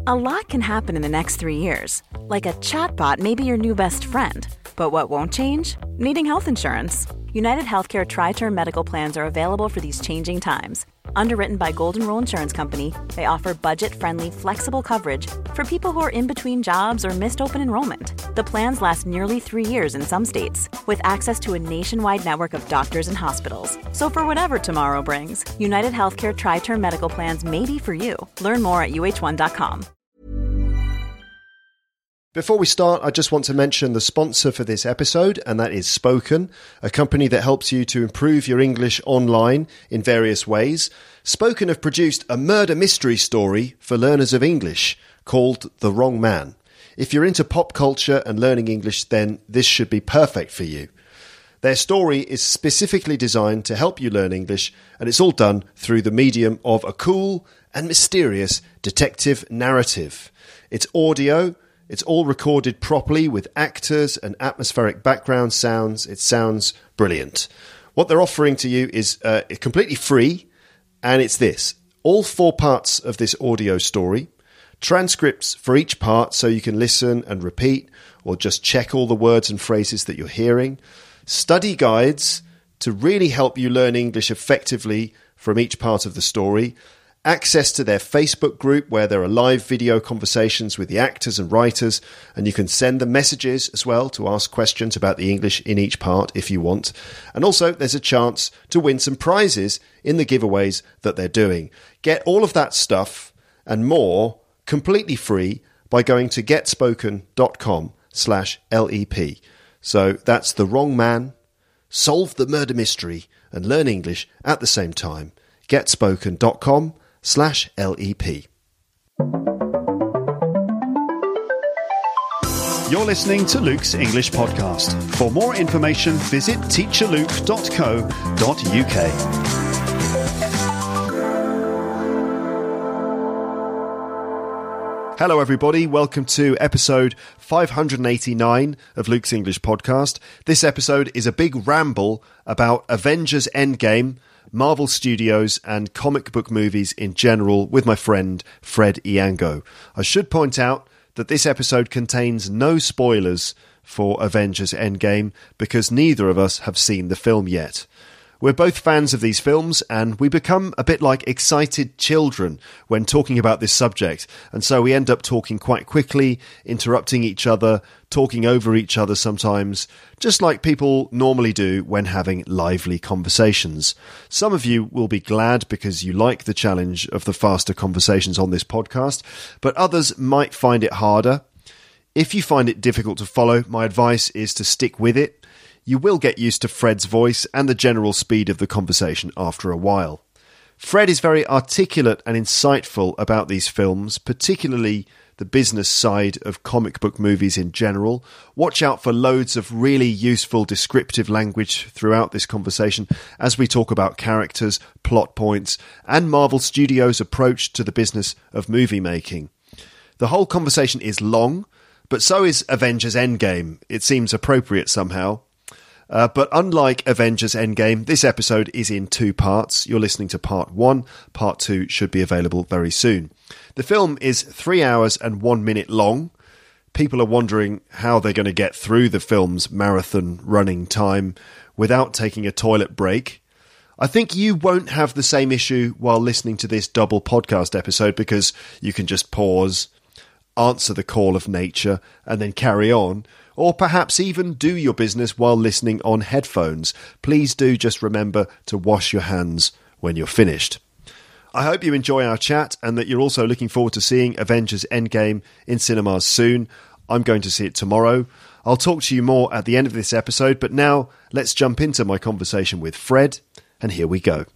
A lot can happen in the next 3 years. Like a chatbot may be your new best friend. But what won't change? Needing health insurance. United Healthcare Tri-Term Medical Plans are available for these changing times. Underwritten by Golden Rule Insurance Company, they offer budget-friendly, flexible coverage for people who are in between jobs or missed open enrollment. The plans last nearly 3 years in some states, with access to a nationwide network of doctors and hospitals. So for whatever tomorrow brings, United Healthcare Tri-Term Medical Plans may be for you. Learn more at uh1.com. Before we start, I just want to mention the sponsor for this episode, and that is Spoken, a company that helps you to improve your English online in various ways. Spoken have produced a murder mystery story for learners of English called The Wrong Man. If you're into pop culture and learning English, then this should be perfect for you. Their story is specifically designed to help you learn English, and it's all done through the medium of a cool and mysterious detective narrative. It's audio. It's all recorded properly with actors and atmospheric background sounds. It sounds brilliant. What they're offering to you is completely free, and it's this. All 4 parts of this audio story, transcripts for each part so you can listen and repeat or just check all the words and phrases that you're hearing, study guides to really help you learn English effectively from each part of the story, access to their Facebook group where there are live video conversations with the actors and writers, and you can send them messages as well to ask questions about the English in each part if you want. And also there's a chance to win some prizes in the giveaways that they're doing. Get all of that stuff and more completely free by going to getspoken.com/LEP. So that's The Wrong Man, solve the murder mystery and learn English at the same time. getspoken.com/LEP. You're listening to Luke's English Podcast. For more information, visit teacherluke.co.uk. Hello everybody, welcome to episode 589 of Luke's English Podcast. This episode is a big ramble about Avengers Endgame, Marvel Studios and comic book movies in general with my friend Fred Iango. I should point out that this episode contains no spoilers for Avengers Endgame because neither of us have seen the film yet. We're both fans of these films, and we become a bit like excited children when talking about this subject, and so we end up talking quite quickly, interrupting each other, talking over each other sometimes, just like people normally do when having lively conversations. Some of you will be glad because you like the challenge of the faster conversations on this podcast, but others might find it harder. If you find it difficult to follow, my advice is to stick with it. You will get used to Fred's voice and the general speed of the conversation after a while. Fred is very articulate and insightful about these films, particularly the business side of comic book movies in general. Watch out for loads of really useful descriptive language throughout this conversation as we talk about characters, plot points, and Marvel Studios' approach to the business of movie making. The whole conversation is long, but so is Avengers Endgame. It seems appropriate somehow. But unlike Avengers Endgame, this episode is in 2 parts. You're listening to part 1. Part 2 should be available very soon. The film is 3 hours and 1 minute long. People are wondering how they're going to get through the film's marathon running time without taking a toilet break. I think you won't have the same issue while listening to this double podcast episode because you can just pause, answer the call of nature, and then carry on. Or perhaps even do your business while listening on headphones. Please do just remember to wash your hands when you're finished. I hope you enjoy our chat and that you're also looking forward to seeing Avengers Endgame in cinemas soon. I'm going to see it tomorrow. I'll talk to you more at the end of this episode, but now let's jump into my conversation with Fred, and here we go.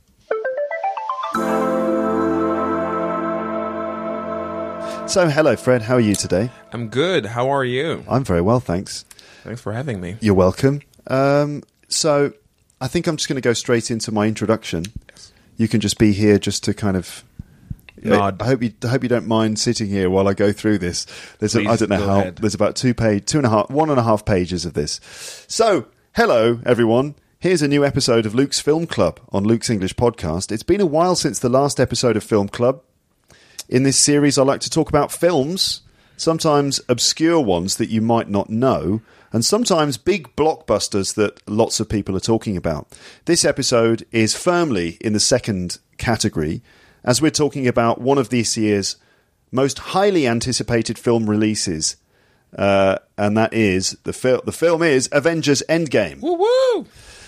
So, hello, Fred. How are you today? I'm good. How are you? I'm very well, thanks. Thanks for having me. You're welcome. So, I think I'm just going to go straight into my introduction. Yes. You can just be here just to kind of nod. I hope you don't mind sitting here while I go through this. There's Please, I don't know go how. ahead. There's about 1.5 pages of this. So, hello everyone. Here's a new episode of Luke's Film Club on Luke's English Podcast. It's been a while since the last episode of Film Club. In this series, I like to talk about films, sometimes obscure ones that you might not know, and sometimes big blockbusters that lots of people are talking about. This episode is firmly in the second category, as we're talking about one of this year's most highly anticipated film releases, and that is the film is Avengers Endgame. Woo woo!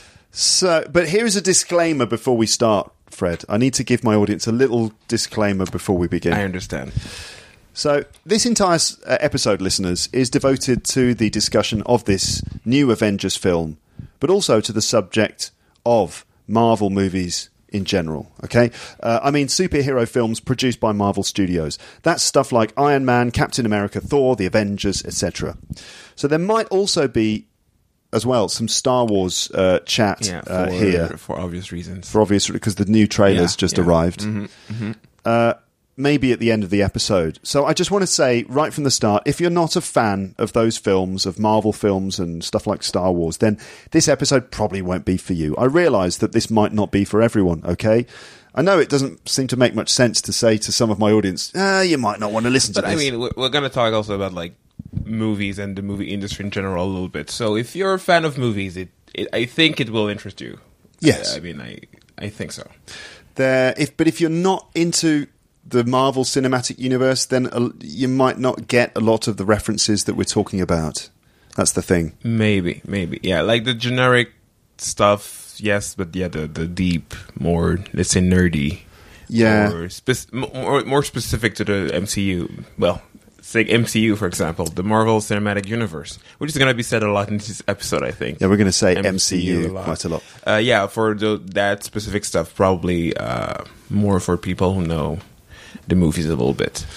So, but here is a disclaimer before we start, Fred. I need to give my audience a little disclaimer before we begin. I understand. So, this entire episode, listeners, is devoted to the discussion of this new Avengers film, but also to the subject of Marvel movies in general, okay? I mean, superhero films produced by Marvel Studios. That's stuff like Iron Man, Captain America, Thor, The Avengers, etc. So there might also be, as well, some Star Wars chat here. For obvious reasons. For obvious, because the new trailer's just arrived. Mm-hmm, mm-hmm. Maybe at the end of the episode. So I just want to say, right from the start, if you're not a fan of those films, of Marvel films and stuff like Star Wars, then this episode probably won't be for you. I realise that this might not be for everyone, okay? I know it doesn't seem to make much sense to say to some of my audience, you might not want to listen to this. But I mean, we're going to talk also about like movies and the movie industry in general a little bit. So if you're a fan of movies, I think it will interest you. Yes. I mean, I think so. But if you're not into the Marvel Cinematic Universe, then you might not get a lot of the references that we're talking about. That's the thing. Maybe. Yeah, like the generic stuff, yes, but yeah, the deep, more, let's say, nerdy. Yeah. Or more specific to the MCU. Well, say MCU, for example, the Marvel Cinematic Universe, which is going to be said a lot in this episode, I think. Yeah, we're going to say MCU quite a lot. Yeah, for that specific stuff, probably more for people who know the movies a little bit.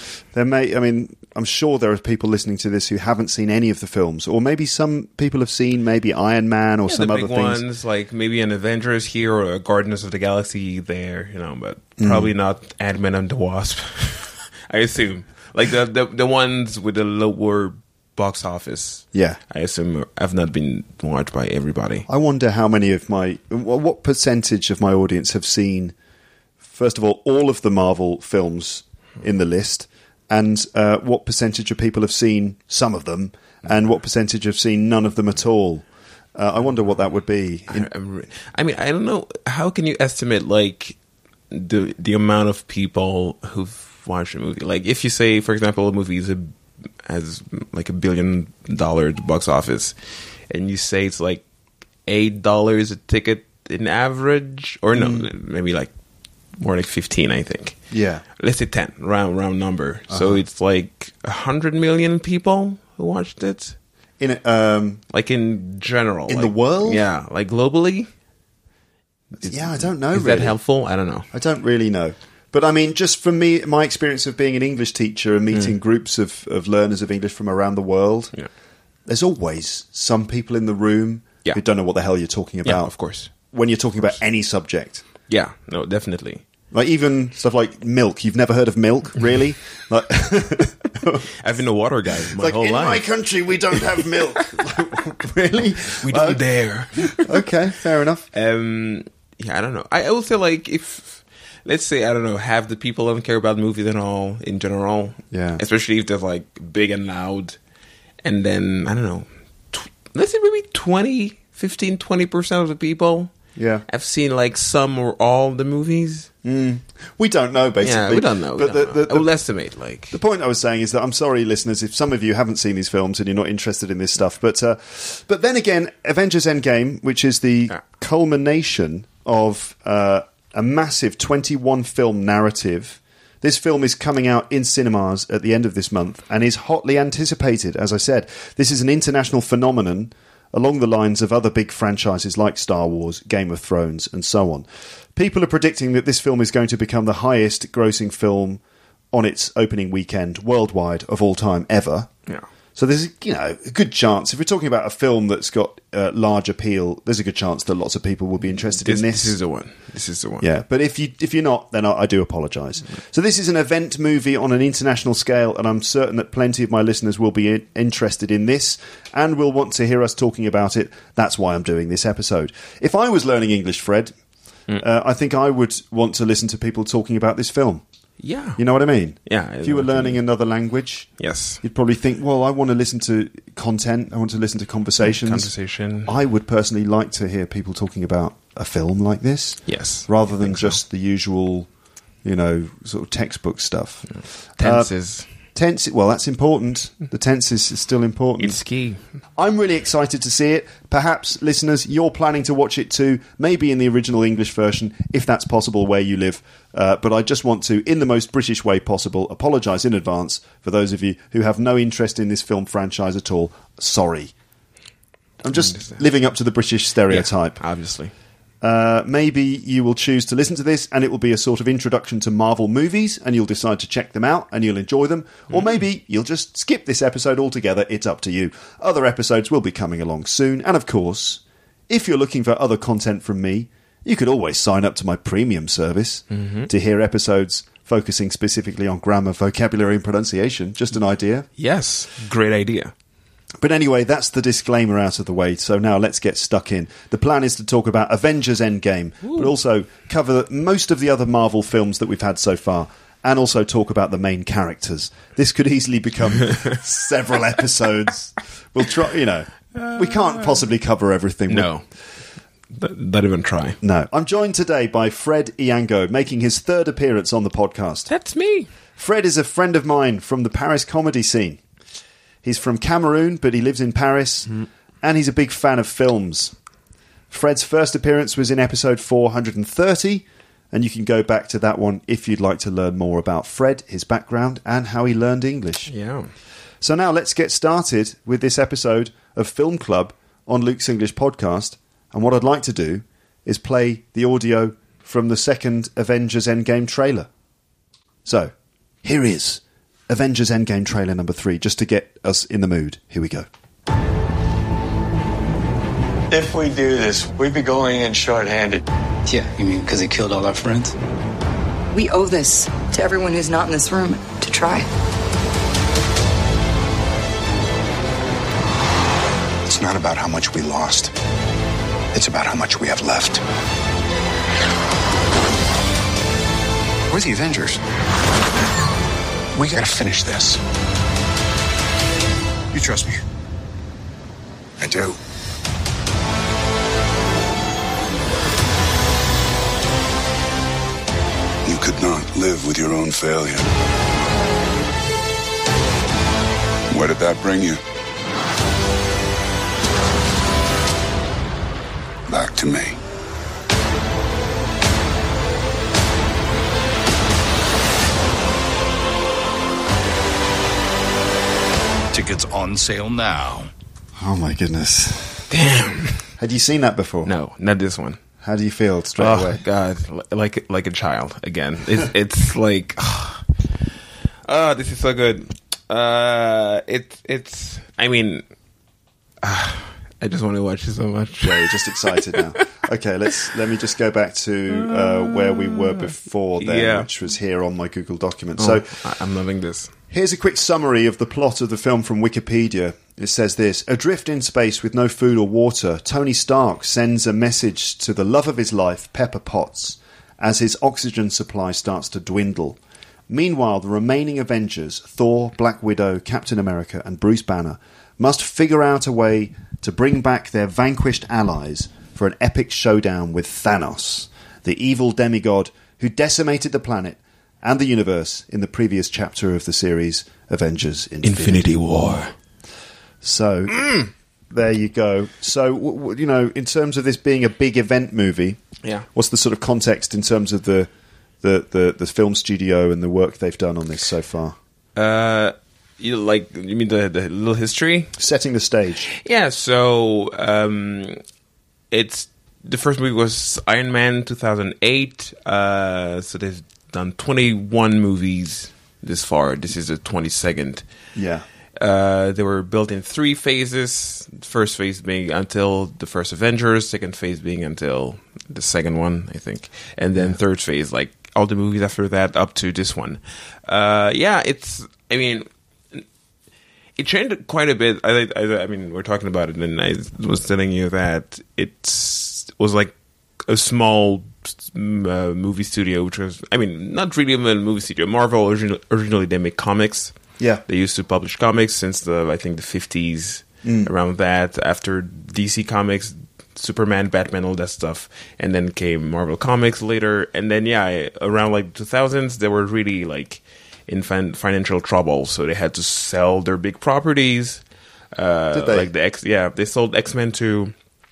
I'm sure there are people listening to this who haven't seen any of the films, or maybe some people have seen maybe Iron Man or some other things. The big ones, like maybe an Avengers here or a Guardians of the Galaxy there, but probably not Ant-Man and the Wasp. I assume, like the ones with the lower box office. Yeah, I assume have not been watched by everybody. I wonder how many of what percentage of my audience have seen, first of all of the Marvel films in the list, and what percentage of people have seen some of them, and what percentage have seen none of them at all. I wonder what that would be. I mean, I don't know. How can you estimate like the amount of people who've watched a movie? Like, if you say, for example, a movie has like $1 billion at the box office, and you say it's like $8 a ticket in average, or no, maybe like more like 15, I think. Yeah. Let's say 10, round number. So it's like 100 million people who watched it. Like in general. In the world? Yeah, like globally. I don't know. Is that helpful? I don't know. I don't really know. But I mean, just from my experience of being an English teacher and meeting groups of learners of English from around the world, there's always some people in the room who don't know what the hell you're talking about. Yeah, of course. When you're talking about any subject. Yeah, no, definitely. Like even stuff like milk. You've never heard of milk, really? Like, I've been a water guy my whole life. In my country, we don't have milk. Really? We don't dare. Okay, fair enough. I don't know. I will say, like, if, let's say, I don't know, half the people don't care about movies at all, in general. Yeah. Especially if they're, like, big and loud. And then, I don't know, let's say maybe 20% of the people have seen, like, some or all the movies. We don't know, basically. Yeah, we don't know. I will estimate, like. The point I was saying is that I'm sorry, listeners, if some of you haven't seen these films and you're not interested in this stuff. But then again, Avengers Endgame, which is the culmination of a massive 21-film narrative. This film is coming out in cinemas at the end of this month and is hotly anticipated, as I said. This is an international phenomenon along the lines of other big franchises like Star Wars, Game of Thrones, and so on. People are predicting that this film is going to become the highest grossing film on its opening weekend worldwide of all time ever. Yeah. So there's a good chance, if we're talking about a film that's got large appeal, there's a good chance that lots of people will be interested in this. This is the one. Yeah, but if you're not, then I do apologise. So this is an event movie on an international scale, and I'm certain that plenty of my listeners will be interested in this and will want to hear us talking about it. That's why I'm doing this episode. If I was learning English, Fred, I think I would want to listen to people talking about this film. Yeah. You know what I mean? Yeah. If you were learning another language, Yes. you'd probably think, well, I want to listen to content. I want to listen to conversations. Conversation. I would personally like to hear people talking about a film like this. Yes. Rather than just the usual, sort of textbook stuff. Tenses. Tense, well, that's important. The tense is still important. It's key. I'm really excited to see it. Perhaps, listeners, you're planning to watch it too, maybe in the original English version, if that's possible where you live. But I just want to, in the most British way possible, apologise in advance for those of you who have no interest in this film franchise at all. Sorry. I'm just living up to the British stereotype. Yeah, obviously. Maybe you will choose to listen to this and it will be a sort of introduction to Marvel movies and you'll decide to check them out and you'll enjoy them. Or maybe you'll just skip this episode altogether. It's up to you. Other episodes will be coming along soon. And of course, if you're looking for other content from me, you could always sign up to my premium service to hear episodes focusing specifically on grammar, vocabulary and pronunciation. Just an idea. Yes. Great idea. But anyway, that's the disclaimer out of the way, so now let's get stuck in. The plan is to talk about Avengers Endgame, but also cover most of the other Marvel films that we've had so far, and also talk about the main characters. This could easily become several episodes. We'll try, we can't possibly cover everything. No. Don't even try. No. I'm joined today by Fred Iango, making his third appearance on the podcast. That's me. Fred is a friend of mine from the Paris comedy scene. He's from Cameroon, but he lives in Paris, and he's a big fan of films. Fred's first appearance was in episode 430, and you can go back to that one if you'd like to learn more about Fred, his background, and how he learned English. Yeah. So now let's get started with this episode of Film Club on Luke's English Podcast, and what I'd like to do is play the audio from the second Avengers Endgame trailer. So, here is Avengers Endgame trailer number 3, just to get us in the mood. Here we go. If we do this, we'd be going in short-handed. Yeah, you mean because he killed all our friends? We owe this to everyone who's not in this room to try. It's not about how much we lost. It's about how much we have left. We're the Avengers. We gotta finish this. You trust me? I do. You could not live with your own failure. Where did that bring you? Back to me. Tickets on sale now. Oh my goodness. Damn. Had you seen that before? No, not this one. How do you feel straight Oh away? God, like a child again. It's like, this is so good. It's. I mean, I just want to watch it so much. Yeah, you're just excited now. Okay, let me just go back to where we were before then, which was here on my Google document. So I'm loving this. Here's a quick summary of the plot of the film from Wikipedia. It says this: adrift in space with no food or water, Tony Stark sends a message to the love of his life, Pepper Potts, as his oxygen supply starts to dwindle. Meanwhile, the remaining Avengers, Thor, Black Widow, Captain America, and Bruce Banner, must figure out a way to bring back their vanquished allies for an epic showdown with Thanos, the evil demigod who decimated the planet and the universe in the previous chapter of the series, Avengers Infinity War. So, there you go. So, in terms of this being a big event movie, what's the sort of context in terms of the film studio and the work they've done on this so far? You mean the little history? Setting the stage. Yeah, so it's the first movie was Iron Man 2008. So they've done 21 movies this far. This is the 22nd. Yeah. They were built in 3 phases. First phase being until the first Avengers, second phase being until the second one, I think. And then third phase, like all the movies after that up to this one. It changed quite a bit. I mean, we're talking about it, and I was telling you that it was like a small movie studio, which was, I mean, not really a movie studio. Marvel originally they make comics. Yeah, they used to publish comics since I think the 50s, around that. After DC Comics, Superman, Batman, all that stuff, and then came Marvel Comics later, and then around like 2000s, they were really like in financial trouble, so they had to sell their big properties. Did they? Like they sold X-Men to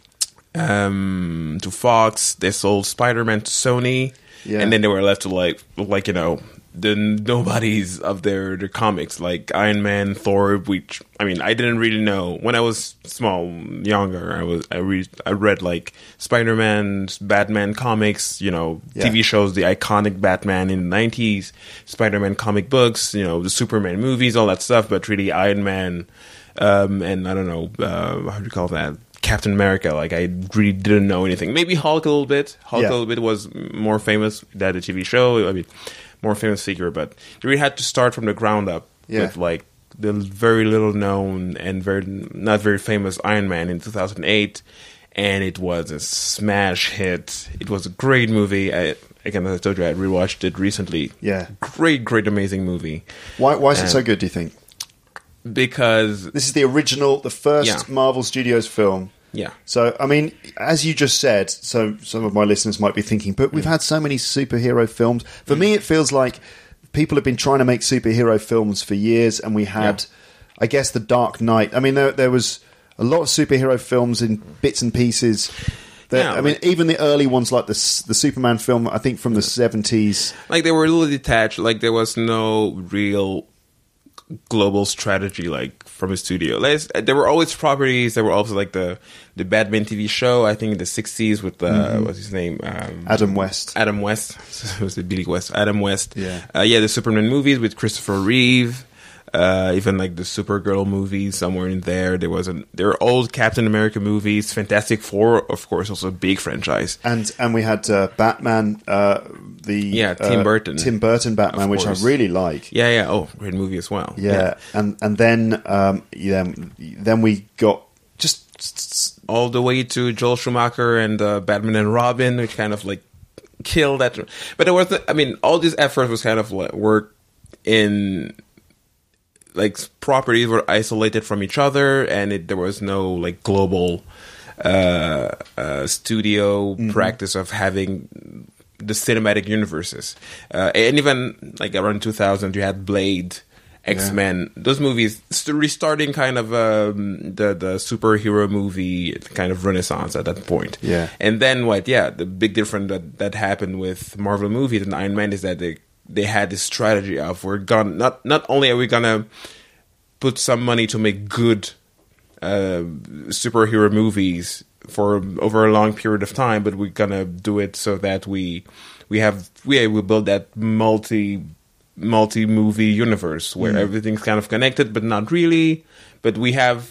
Fox. They sold Spider-Man to Sony, and then they were left to like the nobodies of their comics, like Iron Man, Thor, which, I mean, I didn't really know when I was younger. I read like Spider-Man, Batman comics, TV shows, the iconic Batman in the 90s, Spider-Man comic books, the Superman movies, all that stuff. But really, Iron Man, and I don't know, how do you call that? Captain America, like I really didn't know anything. Maybe Hulk a little bit. A little bit was more famous than the TV show. I mean, more famous figure, but you really had to start from the ground up with like the very little known and not very famous Iron Man in 2008, and it was a smash hit. It was a great movie. Again, as I told you, I rewatched it recently. Yeah, great, amazing movie. Why is it so good, do you think? Because this is the first Marvel Studios film. Yeah. So, I mean, as you just said, so some of my listeners might be thinking, but we've had so many superhero films. For me, it feels like people have been trying to make superhero films for years, and we had, I guess, The Dark Knight. I mean, there was a lot of superhero films in bits and pieces. I mean, even the early ones, like the Superman film, I think from the 70s. Like, they were a little detached. Like, there was no real global strategy like from a studio. There were always properties. There were also like the Batman TV show, I think in the 60s with what's his name, Adam West. It was the Billy West. Adam West. Yeah, the Superman movies with Christopher Reeve. Even like the Supergirl movies somewhere in there. There were old Captain America movies. Fantastic Four, of course, also a big franchise. And we had Batman, Tim Burton. Tim Burton Batman, which I really like. Yeah. Oh, great movie as well. Yeah. And then we got just all the way to Joel Schumacher and Batman and Robin, which kind of like killed that. But there was, all these efforts was kind of like work in. Like properties were isolated from each other, and there was no like global studio practice of having the cinematic universes. And even like around 2000, you had Blade, X-Men. Those movies restarting kind of the superhero movie kind of renaissance at that point. Yeah, and then the big difference that happened with Marvel movies and Iron Man is that they had this strategy of not only are we gonna put some money to make good superhero movies for over a long period of time, but we're gonna do it so that we build that multi movie universe where everything's kind of connected, but not really. But we have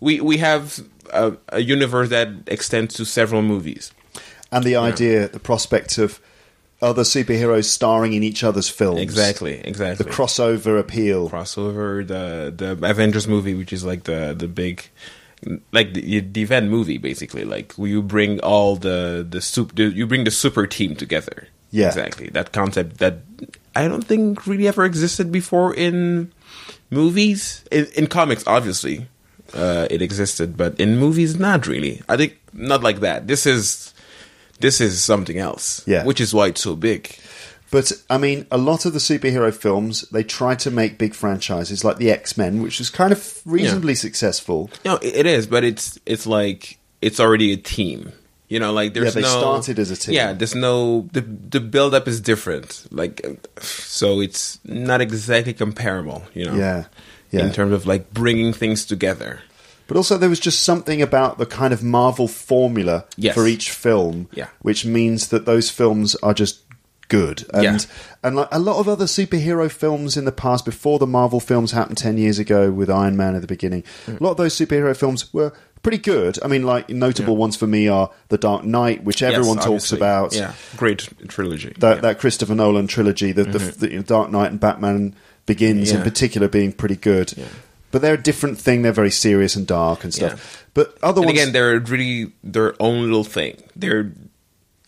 a universe that extends to several movies, and the idea, the prospect of other superheroes starring in each other's films. Exactly. The crossover appeal. The Avengers movie, which is like the big, like the event movie, basically. Like you bring all you bring the super team together. Yeah. Exactly. That concept that I don't think really ever existed before in movies. In comics, obviously, it existed, but in movies, not really. I think not like that. This is something else, which is why it's so big. But, I mean, a lot of the superhero films, they try to make big franchises, like the X-Men, which is kind of reasonably successful. No, it is, but it's like, it's already a team. Like there's they started as a team. Yeah, there's the build-up is different. Like, so it's not exactly comparable, Yeah. In terms of, like, bringing things together. But also there was just something about the kind of Marvel formula for each film, which means that those films are just good. And like a lot of other superhero films in the past, before the Marvel films happened 10 years ago with Iron Man at the beginning, a lot of those superhero films were pretty good. I mean, like notable ones for me are The Dark Knight, which everyone talks about. Yeah, great trilogy. That Christopher Nolan trilogy, the Dark Knight and Batman Begins in particular being pretty good. Yeah. But they're a different thing. They're very serious and dark and stuff. Yeah. But other ones, again, they're really their own little thing.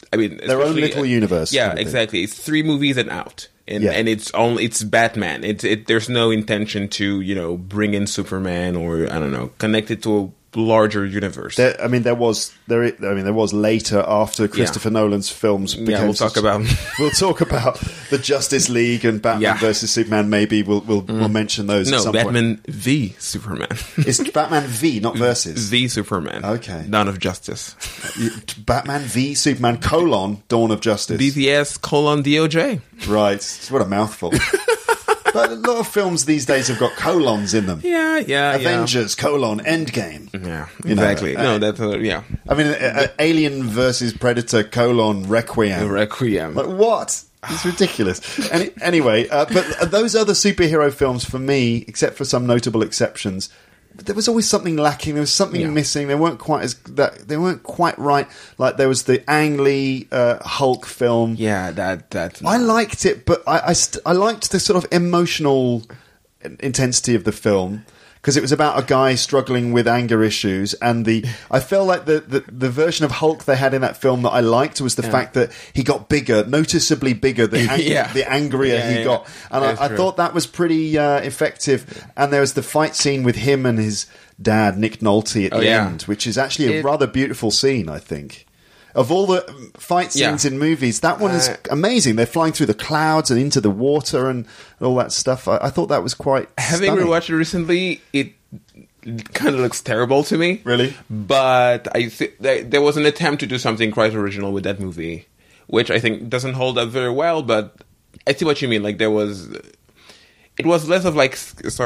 I mean, their own little universe. Yeah, kind of thing. exactly. It's 3 movies and out. And, Yeah. and it's Batman. There's no intention to, bring in Superman or, I don't know, connect it to a larger universe. There was later after Christopher Nolan's films. Yeah, we'll talk about the Justice League and Batman versus Superman. Maybe we'll mention those. No, at some Batman point. v Superman. It's Batman v, not versus. V Superman. Okay. Dawn of Justice. Batman v Superman : Dawn of Justice. BVS : DOJ. Right. What a mouthful. But a lot of films these days have got colons in them. Yeah. Avengers : Endgame. Yeah, exactly. That's yeah. I mean, Alien versus Predator : Requiem. Requiem. Like, what? It's ridiculous. Anyway, but those other superhero films, for me, except for some notable exceptions, there was always something lacking. There was something missing. They weren't quite They weren't quite right. Like there was the Ang Lee Hulk film. Yeah, that's. I liked it, but I liked the sort of emotional intensity of the film. Because it was about a guy struggling with anger issues, and I felt like the version of Hulk they had in that film that I liked was the fact that he got bigger, noticeably bigger the angrier he got, and I thought that was pretty effective. And there was the fight scene with him and his dad, Nick Nolte, at the end, which is actually a rather beautiful scene, I think. Of all the fight scenes in movies, that one is amazing. They're flying through the clouds and into the water and all that stuff. I thought that was quite Having stunning. rewatched it recently, it kind of looks terrible to me. Really? But I think there was an attempt to do something quite original with that movie, which I think doesn't hold up very well, but I see what you mean. Like, it was less of like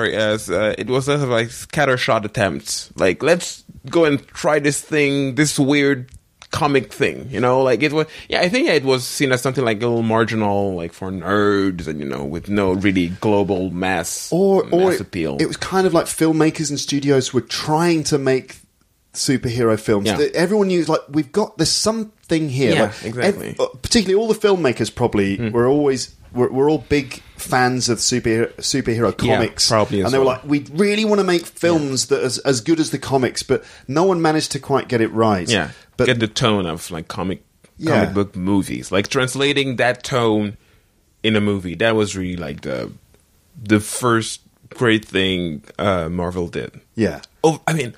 scattershot attempts. Like, let's go and try this weird comic thing, like it was. Yeah, I think it was seen as something like a little marginal, like for nerds, and with no really global mass appeal. It was kind of like filmmakers and studios were trying to make superhero films. Yeah. Everyone knew, like, there's something here. Yeah, like, exactly. Particularly all the filmmakers probably were always. We're all big fans of superhero comics, probably, and they were like, we really want to make films that are as good as the comics, but no one managed to quite get it right. Yeah, but get the tone of like comic book movies, like translating that tone in a movie. That was really like the first great thing Marvel did. Yeah. Oh, I mean,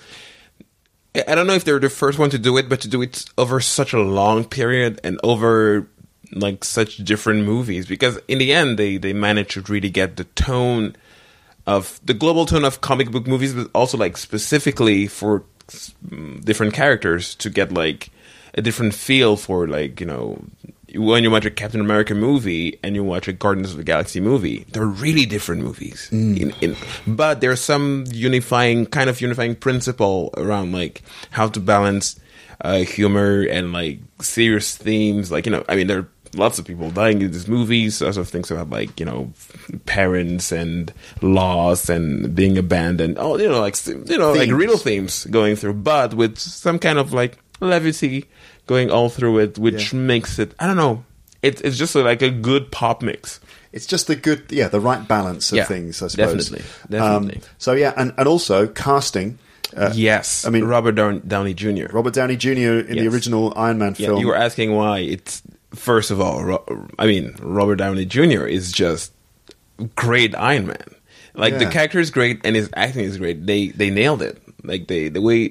I don't know if they're the first one to do it, but to do it over such a long period and over like such different movies, because in the end they managed to really get the tone of the global tone of comic book movies, but also like specifically for different characters to get like a different feel for, like, when you watch a Captain America movie and you watch a Guardians of the Galaxy movie, they're really different movies. But there's some unifying principle around like how to balance humor and like serious themes. Like, there are lots of people dying in these movies. Also things about like, parents and loss and being abandoned. Oh, like real themes going through, but with some kind of like levity going all through it, which makes it, I don't know, it's just like a good pop mix. It's just the right balance of things, I suppose. Definitely. And also casting. Yes, I mean Robert Downey Jr. Robert Downey Jr. in the original Iron Man film. You were asking why. It's, first of all, Robert Downey Jr. is just great Iron Man. Like, the character is great and his acting is great. They nailed it. Like, the way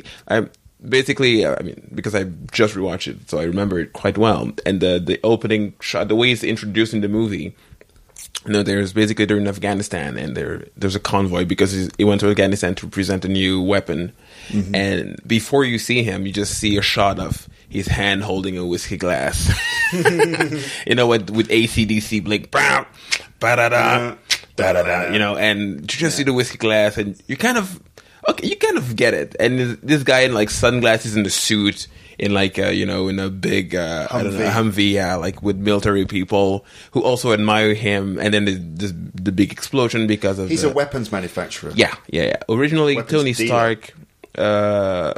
because I just rewatched it, so I remember it quite well. And the opening shot, the way it's introduced in the movie. There's basically, they're in Afghanistan and there's a convoy because he went to Afghanistan to present a new weapon. Mm-hmm. And before you see him, you just see a shot of his hand holding a whiskey glass. With AC/DC, like, ba-da-da, da-da-da, and you just see the whiskey glass and you kind of get it. And this guy in like sunglasses and the suit, in like in a big Humvee, like with military people who also admire him, and then the big explosion because of he's a weapons manufacturer. Yeah. Originally, weapons Tony dealer. Stark.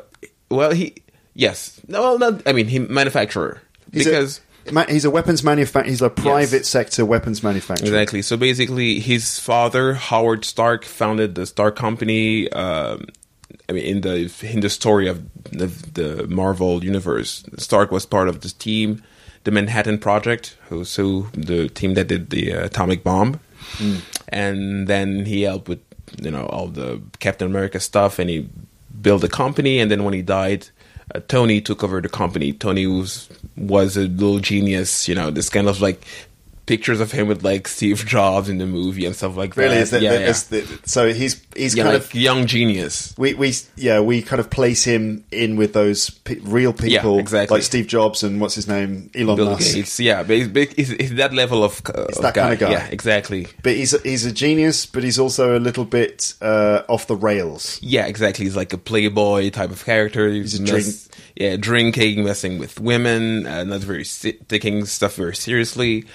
He manufacturer he's a weapons manufacturer. He's a private sector weapons manufacturer. Exactly. So basically, his father, Howard Stark, founded the Stark Company. In the story of the Marvel universe, Stark was part of this team the Manhattan Project, the team that did the atomic bomb. And then he helped with, all the Captain America stuff, and he built a company. And then when he died, Tony took over the company. Tony was a little genius, this kind of like pictures of him with like Steve Jobs in the movie and stuff like that. Really? So he's kind like of young genius. We kind of place him in with those real people, exactly. like Steve Jobs and what's his name, Elon Bill Musk. Gates. Yeah, but he's that level of It's that kind of guy. Yeah, exactly. But he's a genius, but he's also a little bit off the rails. Yeah, exactly. He's like a playboy type of character. He's drinking, messing with women, not taking stuff very seriously.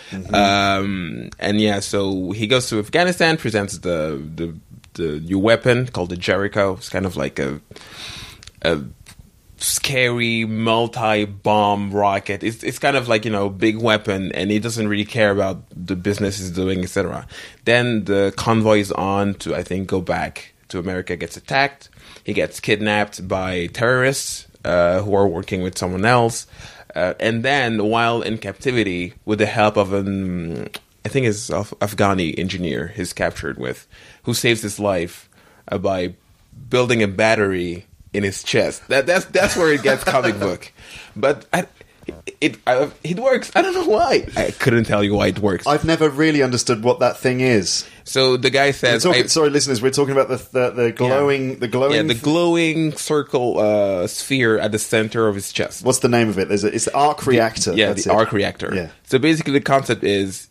So he goes to Afghanistan, presents the new weapon called the Jericho. It's kind of like a scary multi-bomb rocket. It's kind of like, big weapon, and he doesn't really care about the business he's doing, etc. Then the convoy is on to, I think, go back to America, gets attacked. He gets kidnapped by terrorists who are working with someone else. And then, while in captivity, with the help of an Afghani engineer he's captured with, who saves his life by building a battery in his chest. That's where it gets comic book. But it works. I don't know why. I couldn't tell you why it works. I've never really understood what that thing is. So the guy says, sorry, listeners, we're talking about the glowing, the glowing circle sphere at the center of his chest. What's the name of it? It's the arc reactor. The arc reactor. Yeah. So basically, the concept is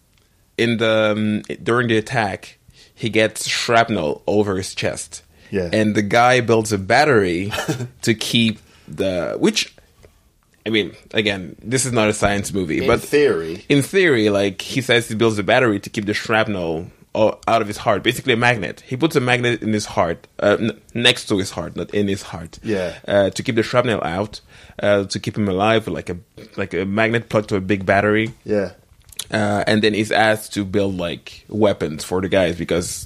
during the attack, he gets shrapnel over his chest. Yeah. And the guy builds a battery to keep which. I mean, again, this is not a science movie, but in theory, like he says, he builds a battery to keep the shrapnel out of his heart. Basically, a magnet. He puts a magnet in his heart, next to his heart, not in his heart. Yeah. To keep the shrapnel out, to keep him alive, like a magnet plugged to a big battery. Yeah. And then he's asked to build like weapons for the guys, because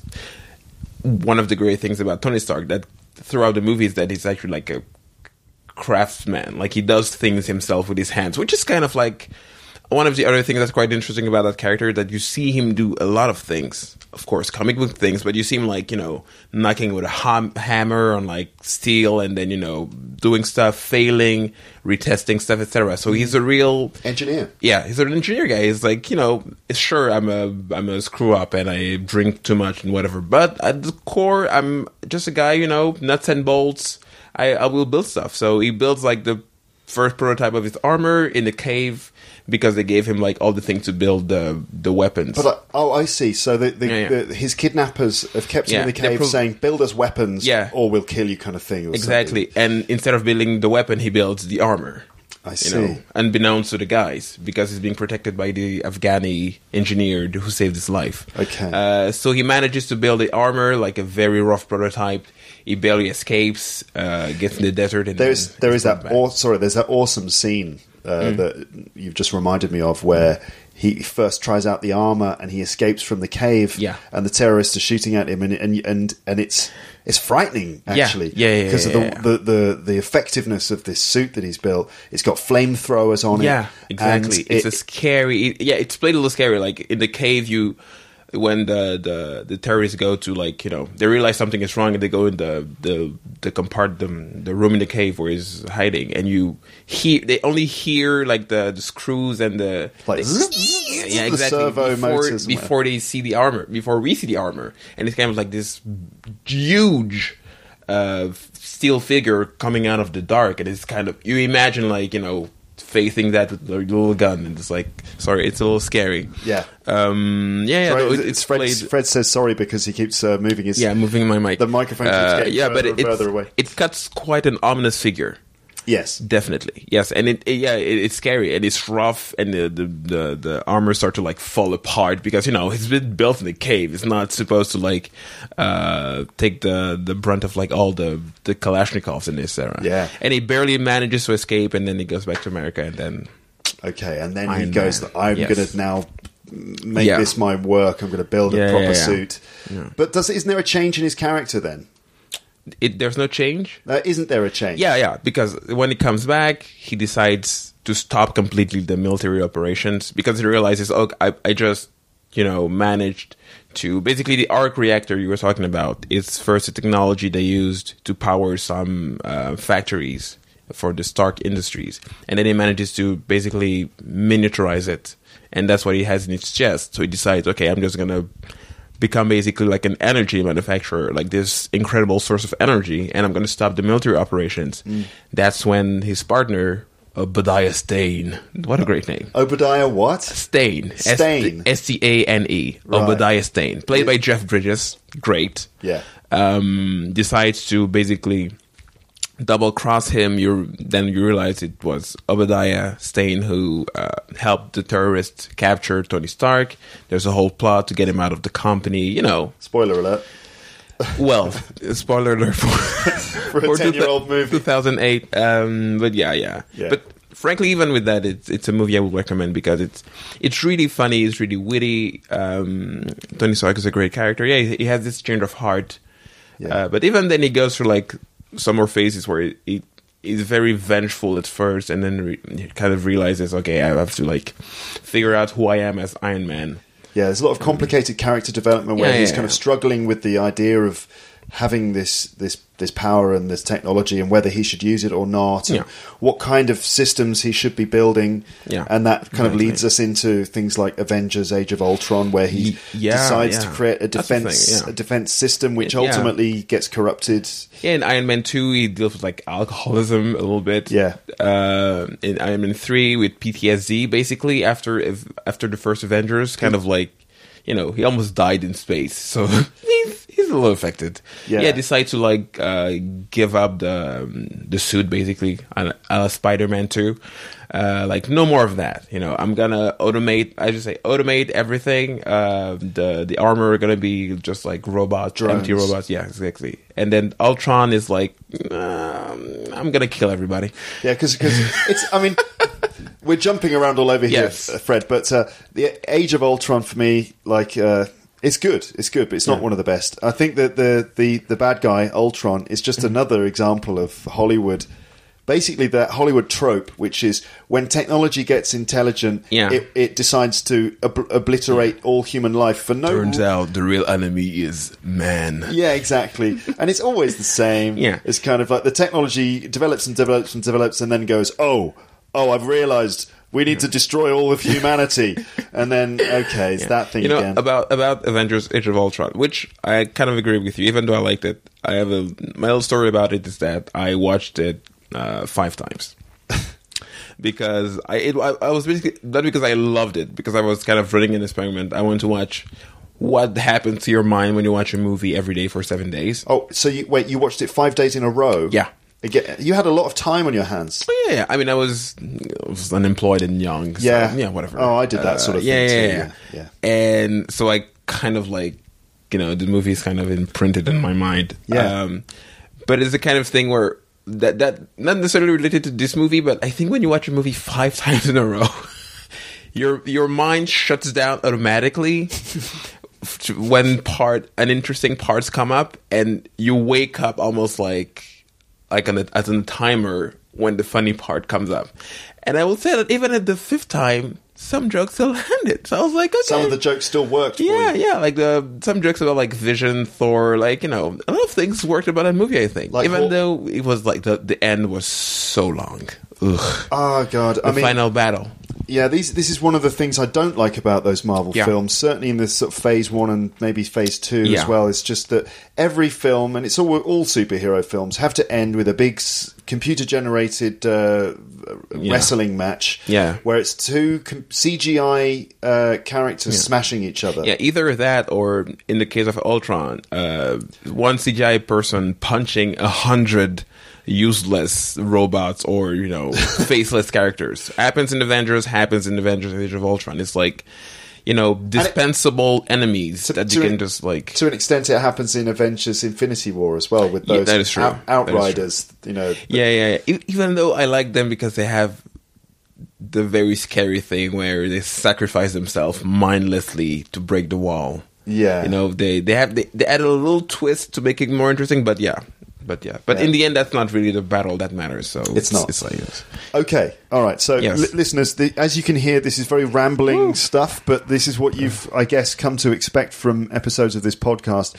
one of the great things about Tony Stark that throughout the movie is that he's actually like a craftsman. Like, he does things himself with his hands, which is kind of like one of the other things that's quite interesting about that character, that you see him do a lot of things, of course, comic book things, but you see him like, knocking with a hammer on like steel, and then, doing stuff, failing, retesting stuff, etc. So he's a real engineer. Yeah, he's an engineer guy. He's like, sure, I'm a screw up and I drink too much and whatever, but at the core, I'm just a guy, nuts and bolts. I will build stuff. So he builds like the first prototype of his armor in the cave, because they gave him like all the things to build the weapons. But I see. So his kidnappers have kept him in the cave, saying, "Build us weapons, or we'll kill you," kind of thing. Exactly. And instead of building the weapon, he builds the armor. I see. Unbeknownst to the guys, because he's being protected by the Afghani engineer who saved his life. Okay. So he manages to build the armor, like a very rough prototype. He barely escapes, gets in the desert. And there's that awesome scene that you've just reminded me of, where he first tries out the armor and he escapes from the cave. Yeah. And the terrorists are shooting at him, and it's frightening, actually. Yeah. Because of the effectiveness of this suit that he's built. It's got flamethrowers on it. Yeah, exactly. It's a scary. It's played a little scary. Like in the cave, when the terrorists go to, like, they realize something is wrong, and they go in the compartment, the room in the cave where he's hiding, and they only hear like the screws and the the servo motors before they see the armor, before we see the armor, and it's kind of like this huge steel figure coming out of the dark, and it's kind of, you imagine like, facing that with a little gun, and it's like, sorry, it's a little scary. Yeah. Sorry, it's Fred says sorry because he keeps moving his... Yeah, moving my mic. The microphone keeps getting further away. It cuts quite an ominous figure. Yes. Definitely. Yes, and it's scary, and it's rough, and the armor starts to like fall apart, because it's been built in the cave. It's not supposed to like take the brunt of like all the Kalashnikovs in this era. Yeah. And he barely manages to escape, and then he goes back to America, and then and then he goes, I'm going to now make this my work. I'm going to build a proper suit. Yeah. But isn't there a change in his character then? There's no change? Isn't there a change? Yeah, because when he comes back, he decides to stop completely the military operations because he realizes, oh, I just, managed to basically the arc reactor you were talking about. It's first a technology they used to power some factories for the Stark Industries, and then he manages to basically miniaturize it, and that's what he has in his chest. So he decides, okay, I'm just gonna become basically like an energy manufacturer, like this incredible source of energy, and I'm going to stop the military operations. That's when his partner, Obadiah Stane, what a great name. Obadiah what? Stane. Stane. S-T-A-N-E. Right. Obadiah Stane. Played by Jeff Bridges. Great. Yeah. Decides to basically double cross him. Then you realize it was Obadiah Stane who helped the terrorists capture Tony Stark. There's a whole plot to get him out of the company, Spoiler alert. Well, spoiler alert for a 10-year-old movie. 2008. But yeah. But frankly, even with that, it's a movie I would recommend because it's really funny, it's really witty. Tony Stark is a great character. Yeah, he has this change of heart. Yeah. But even then, he goes through like some more phases where he is very vengeful at first, and then he kind of realizes, okay, I have to like figure out who I am as Iron Man. Yeah, there's a lot of complicated character development where he's kind of struggling with the idea of having this power and this technology and whether he should use it or not, and what kind of systems he should be building. Yeah. And that kind of leads us into things like Avengers Age of Ultron, where he decides to create a defense system which ultimately gets corrupted. Yeah, in Iron Man 2, he deals with like alcoholism a little bit. Yeah. In Iron Man 3 with PTSD, basically, after the first Avengers, kind of like, he almost died in space. So he's a little affected. Yeah, decides to like give up the suit basically, Spider-Man 2. Like no more of that. I'm gonna automate everything. The armor are gonna be just like robots, empty robots. Yeah, exactly. And then Ultron is like, I'm gonna kill everybody. Yeah, because it's. I mean. We're jumping around all over here, Fred, but the Age of Ultron for me, like, it's good, but it's not one of the best. I think that the bad guy, Ultron, is just another example of Hollywood, basically that Hollywood trope, which is when technology gets intelligent, it decides to obliterate all human life for no... Turns out the real enemy is man. Yeah, exactly. And it's always the same. It's kind of like the technology develops and develops and develops and then goes, oh, I've realised we need to destroy all of humanity. And then, okay, it's that thing again. About Avengers Age of Ultron, which I kind of agree with you, even though I liked it. I have my little story about it is that I watched it 5 times. Because I was basically, not because I loved it, because I was kind of running an experiment. I wanted to watch what happens to your mind when you watch a movie every day for 7 days. Oh, so you watched it 5 days in a row? Yeah. You had a lot of time on your hands. Oh, yeah. I mean, I was unemployed and young. So, yeah, whatever. Oh, I did that sort of thing too. Yeah. And so I kind of like, the movie is kind of imprinted in my mind. Yeah. But it's the kind of thing where that not necessarily related to this movie, but I think when you watch a movie 5 times in a row, your mind shuts down automatically when interesting parts come up, and you wake up almost like as a timer when the funny part comes up. And I will say that even at the 5th time, some jokes still landed. So I was like, okay. Some of the jokes still worked for you. Yeah. Like some jokes about like Vision, Thor, like, a lot of things worked about that movie, I think. Like even though it was like the end was so long. Ugh. Oh, God. The final battle. Yeah, this is one of the things I don't like about those Marvel films. Certainly in this sort of Phase 1 and maybe Phase 2 as well. It's just that every film, and it's all superhero films, have to end with a big computer-generated wrestling match where it's 2 CGI characters smashing each other. Yeah, either that or, in the case of Ultron, one CGI person punching 100 useless robots or faceless characters. Happens in Avengers Age of Ultron. It's like dispensable enemies that you can just like. To an extent, it happens in Avengers Infinity War as well with those that is true. Outriders. Yeah. Even though I like them because they have the very scary thing where they sacrifice themselves mindlessly to break the wall. Yeah, they add a little twist to make it more interesting, but yeah. But in the end, that's not really the battle that matters. So it's not. It's like this. Okay, all right. So, Yes. listeners, as you can hear, this is very rambling stuff, but this is what you've, I guess, come to expect from episodes of this podcast.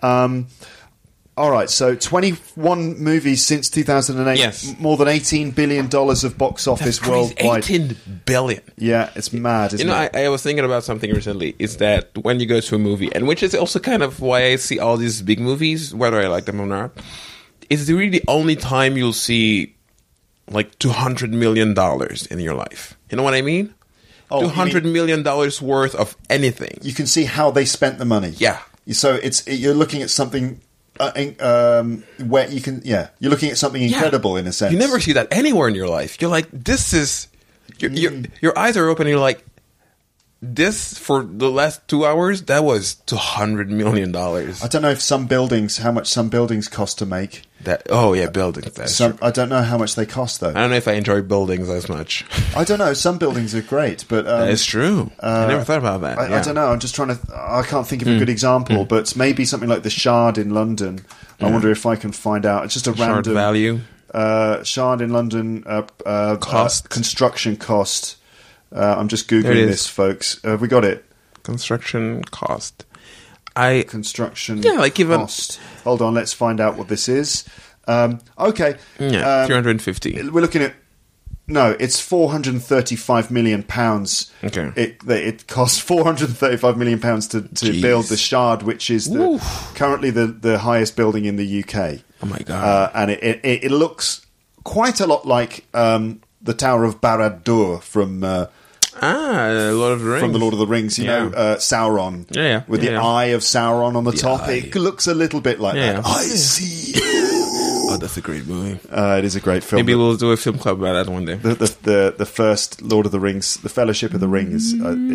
All right, so 21 movies since 2008. Yes. More than $18 billion of box office worldwide. 18 billion. Yeah, it's mad, isn't it? I was thinking about something recently. Is that when you go to a movie, and which is also kind of why I see all these big movies, whether I like them or not, is really the only time you'll see like $200 million in your life. You know what I mean? Oh, $200 million worth of anything. You can see how they spent the money. Yeah. So you're looking at something where you can, you're looking at something incredible in a sense. You never see that anywhere in your life. You're like, this is, your eyes are open and you're like, this for the last 2 hours, that was $200 million. I don't know if how much some buildings cost to make. Buildings. That's true. I don't know how much they cost though. I don't know if I enjoy buildings as much. I don't know. Some buildings are great, but That is true. I never thought about that. I don't know. I'm just trying to. I can't think of a good example, but maybe something like the Shard in London. I wonder if I can find out. It's just a Shard random value. Shard in London Cost. construction cost. I'm just googling this, folks. Have we got it? Construction cost. Construction even cost. Hold on, let's find out what this is. Okay. 350. We're looking at... No, it's £435 million. Okay. It costs £435 million to build the Shard, which is currently the highest building in the UK. Oh my God. And it looks quite a lot like the Tower of Barad-dûr from... Lord of the Rings. From the Lord of the Rings, you know, Sauron. Yeah. With the eye of Sauron on the top. eye. It looks a little bit like that. I see you. Oh, that's a great movie. It is a great film. Maybe we'll do a film club about that one day. The first Lord of the Rings, the Fellowship of the Ring is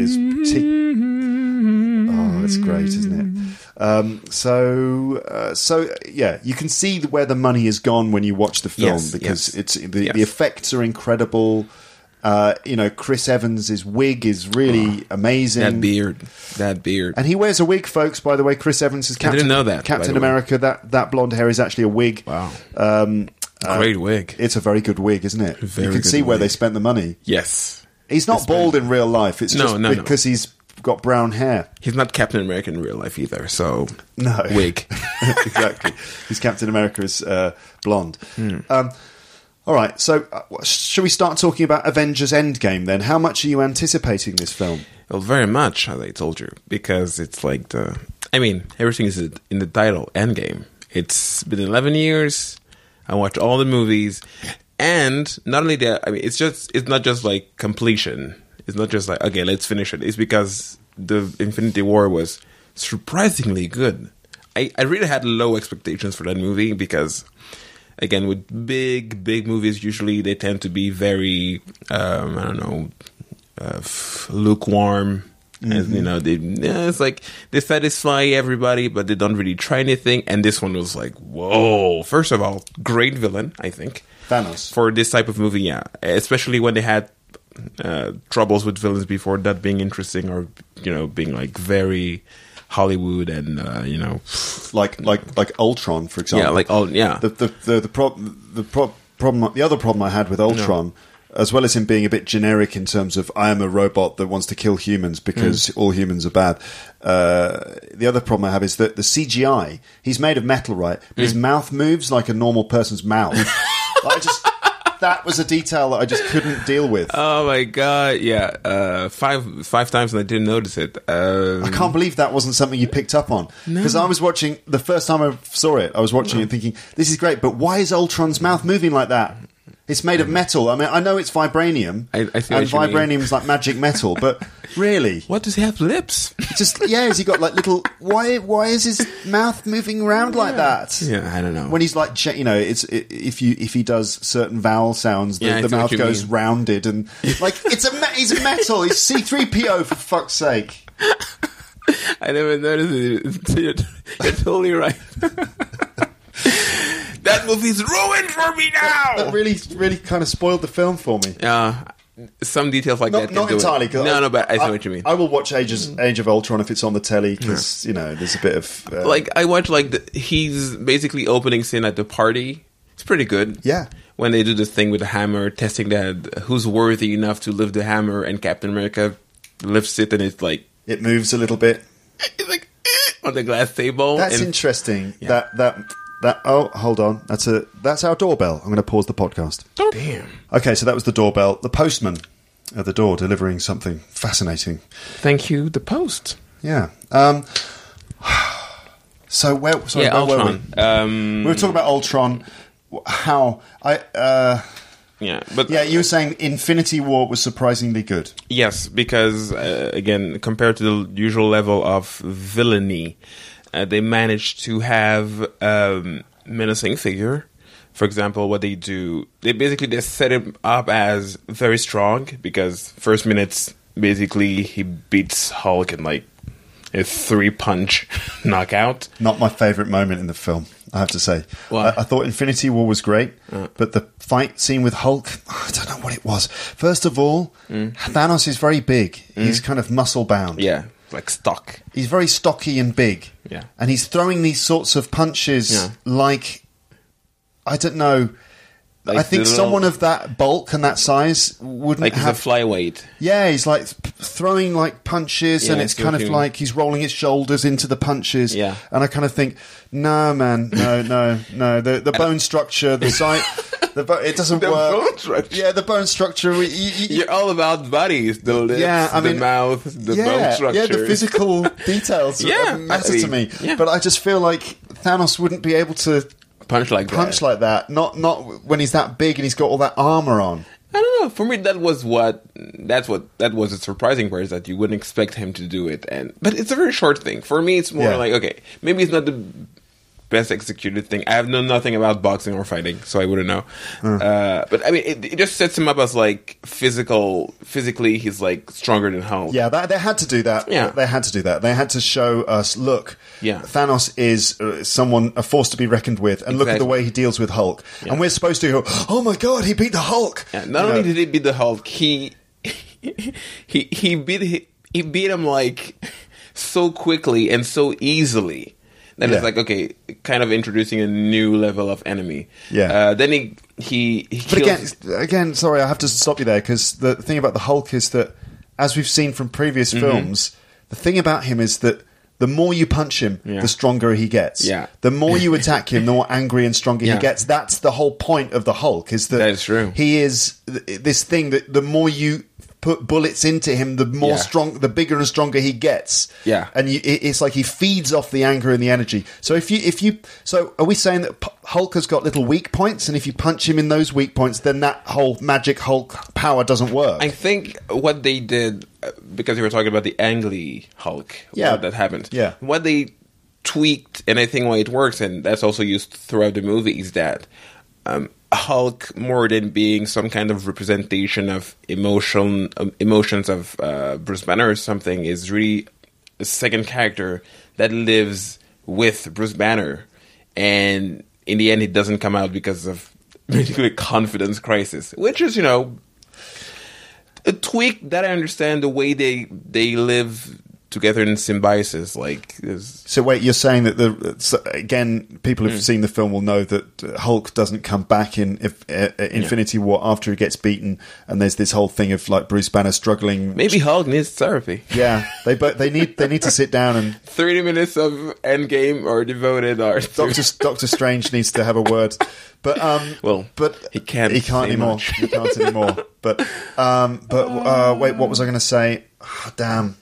it's great, isn't it? So you can see where the money has gone when you watch the film because the effects are incredible. Chris Evans' wig is really amazing. That beard. And he wears a wig, folks, by the way. Chris Evans is Captain, I didn't know that, Captain America. That blonde hair is actually a wig. Wow. Great wig. It's a very good wig, isn't it? Very you can good see where wig. they spent the money. Yes. He's not bald in real life. It's just because he's got brown hair. He's not Captain America in real life either, so... No. Wig. Exactly. His Captain America is blonde. All right, so should we start talking about Avengers Endgame then? How much are you anticipating this film? Well, very much, as I told you, because it's like everything is in the title, Endgame. It's been 11 years, I watched all the movies, and not only that, it's not just like completion. It's not just like, okay, let's finish it. It's because the Infinity War was surprisingly good. I really had low expectations for that movie because... Again, with big movies, usually they tend to be very, lukewarm. And, it's like they satisfy everybody, but they don't really try anything. And this one was like, whoa. First of all, great villain, I think. Thanos. For this type of movie, yeah. Especially when they had troubles with villains before, that being interesting or, being like very... Hollywood and like Ultron, for example. The other problem I had with Ultron, as well as him being a bit generic in terms of I am a robot that wants to kill humans because all humans are bad. The other problem I have is that the CGI, he's made of metal, right? But his mouth moves like a normal person's mouth. That was a detail that I just couldn't deal with. Oh my God, yeah. 5 times and I didn't notice it. I can't believe that wasn't something you picked up on. Because I was watching, the first time I saw it, I was watching it thinking, this is great, but why is Ultron's mouth moving like that? It's made of metal. I mean, I know it's vibranium, and vibranium is like magic metal, but really, what does he have lips? Has he got like little? Why is his mouth moving around like that? Yeah, I don't know. When he's like, if he does certain vowel sounds, the mouth goes rounded and like he's metal. He's C-3PO for fuck's sake. I never noticed it. You're totally right. That movie's ruined for me now. That really, really kind of spoiled the film for me. Yeah, some details like that. Not entirely. No, but I see what you mean. I will watch Age of Ultron if it's on the telly because there's a bit of like I watch he's basically opening scene at the party. It's pretty good. Yeah. When they do this thing with the hammer, testing that who's worthy enough to lift the hammer, and Captain America lifts it, and it's like it moves a little bit. It's like on the glass table. That's interesting. Yeah. That oh, hold on. That's our doorbell. I'm going to pause the podcast. Damn. Okay, so that was the doorbell. The postman at the door delivering something fascinating. Thank you, the post. Yeah. So where were we? We were talking about Ultron. How you were saying Infinity War was surprisingly good. Yes, because again, compared to the usual level of villainy, they managed to have a menacing figure. For example, what they do, they set him up as very strong because first minutes, basically, he beats Hulk in like a 3-punch knockout. Not my favourite moment in the film, I have to say. I thought Infinity War was great, but the fight scene with Hulk, I don't know what it was. First of all, Thanos is very big. He's kind of muscle-bound. Yeah, like stock. He's very stocky and big. Yeah. And he's throwing these sorts of punches like, I don't know, like I think someone of that bulk and that size wouldn't have... Like he's a flyweight. Yeah, he's like throwing like punches and it's kind of like he's rolling his shoulders into the punches. Yeah. And I kind of think, no, man, no. The bone structure, the site... it doesn't work. Bone structure. Yeah, the bone structure. You're all about bodies. The lips, the mouth, the bone structure. Yeah, the physical details matter to me. Yeah. But I just feel like Thanos wouldn't be able to punch like that. Not when he's that big and he's got all that armor on. I don't know. For me, that was the surprising part, is that you wouldn't expect him to do it. But it's a very short thing. For me, it's more like, okay, maybe it's not the best executed thing. I have known nothing about boxing or fighting, so I wouldn't know. But I mean, it just sets him up as like physically, he's like stronger than Hulk. Yeah, they had to do that. Yeah, they had to do that. They had to show us, look, Thanos is a force to be reckoned with, and look at the way he deals with Hulk. Yeah. And we're supposed to go, oh my god, he beat the Hulk. Yeah, not only did he beat the Hulk, he beat him like so quickly and so easily. Then it's like, okay, kind of introducing a new level of enemy. Yeah. Then he But again, sorry, I have to stop you there, because the thing about the Hulk is that, as we've seen from previous films, the thing about him is that the more you punch him, the stronger he gets. Yeah. The more you attack him, the more angry and stronger he gets. That's the whole point of the Hulk, is that is true. He is this thing that the more you put bullets into him, the more the bigger and stronger he gets. Yeah, and it's like he feeds off the anger and the energy. So so are we saying that Hulk has got little weak points, and if you punch him in those weak points, then that whole magic Hulk power doesn't work? I think what they did, because you were talking about the Ang Lee Hulk, that happened. Yeah, what they tweaked, and I think why it works, and that's also used throughout the movie, is that Hulk, more than being some kind of representation of emotions of Bruce Banner or something, is really a second character that lives with Bruce Banner, and in the end, it doesn't come out because of basically a confidence crisis, which is, a tweak that I understand the way they live together in symbiosis. So wait, you're saying that again, people who've seen the film will know that Hulk doesn't come back in Infinity War after he gets beaten, and there's this whole thing of like Bruce Banner struggling. Maybe Hulk needs therapy. Yeah, they need to sit down, and 30 minutes of Endgame are devoted. Doctor Strange needs to have a word, but he can't anymore. He can't anymore. But wait, what was I going to say? Oh, damn.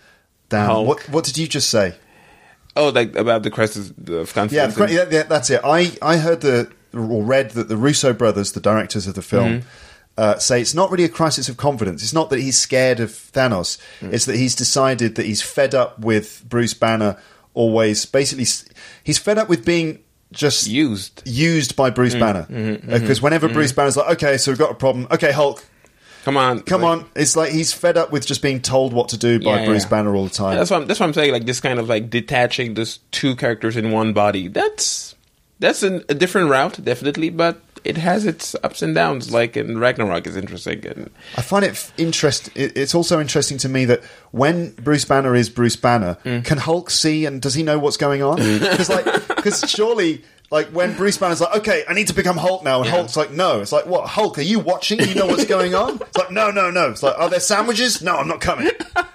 What did you just say? Oh, about the crisis of confidence. Yeah, that's it. I heard read that the Russo brothers, the directors of the film, say it's not really a crisis of confidence. It's not that he's scared of Thanos. It's that he's decided that he's fed up with Bruce Banner always. Basically, he's fed up with being just used by Bruce Banner. Because whenever Bruce Banner's like, okay, so we've got a problem. Okay, Hulk. Come on. It's like he's fed up with just being told what to do by Bruce Banner all the time. Yeah, that's what I'm saying. Like this kind of like detaching these two characters in one body. That's That's a different route, definitely, but it has its ups and downs. Like in Ragnarok is interesting. And I find it it's also interesting to me that when Bruce Banner is Bruce Banner, can Hulk see and does he know what's going on? Because surely... Like, when Bruce Banner's like, okay, I need to become Hulk now, and Hulk's like, no. It's like, what, Hulk, are you watching? You know what's going on? It's like, no. It's like, are there sandwiches? No, I'm not coming.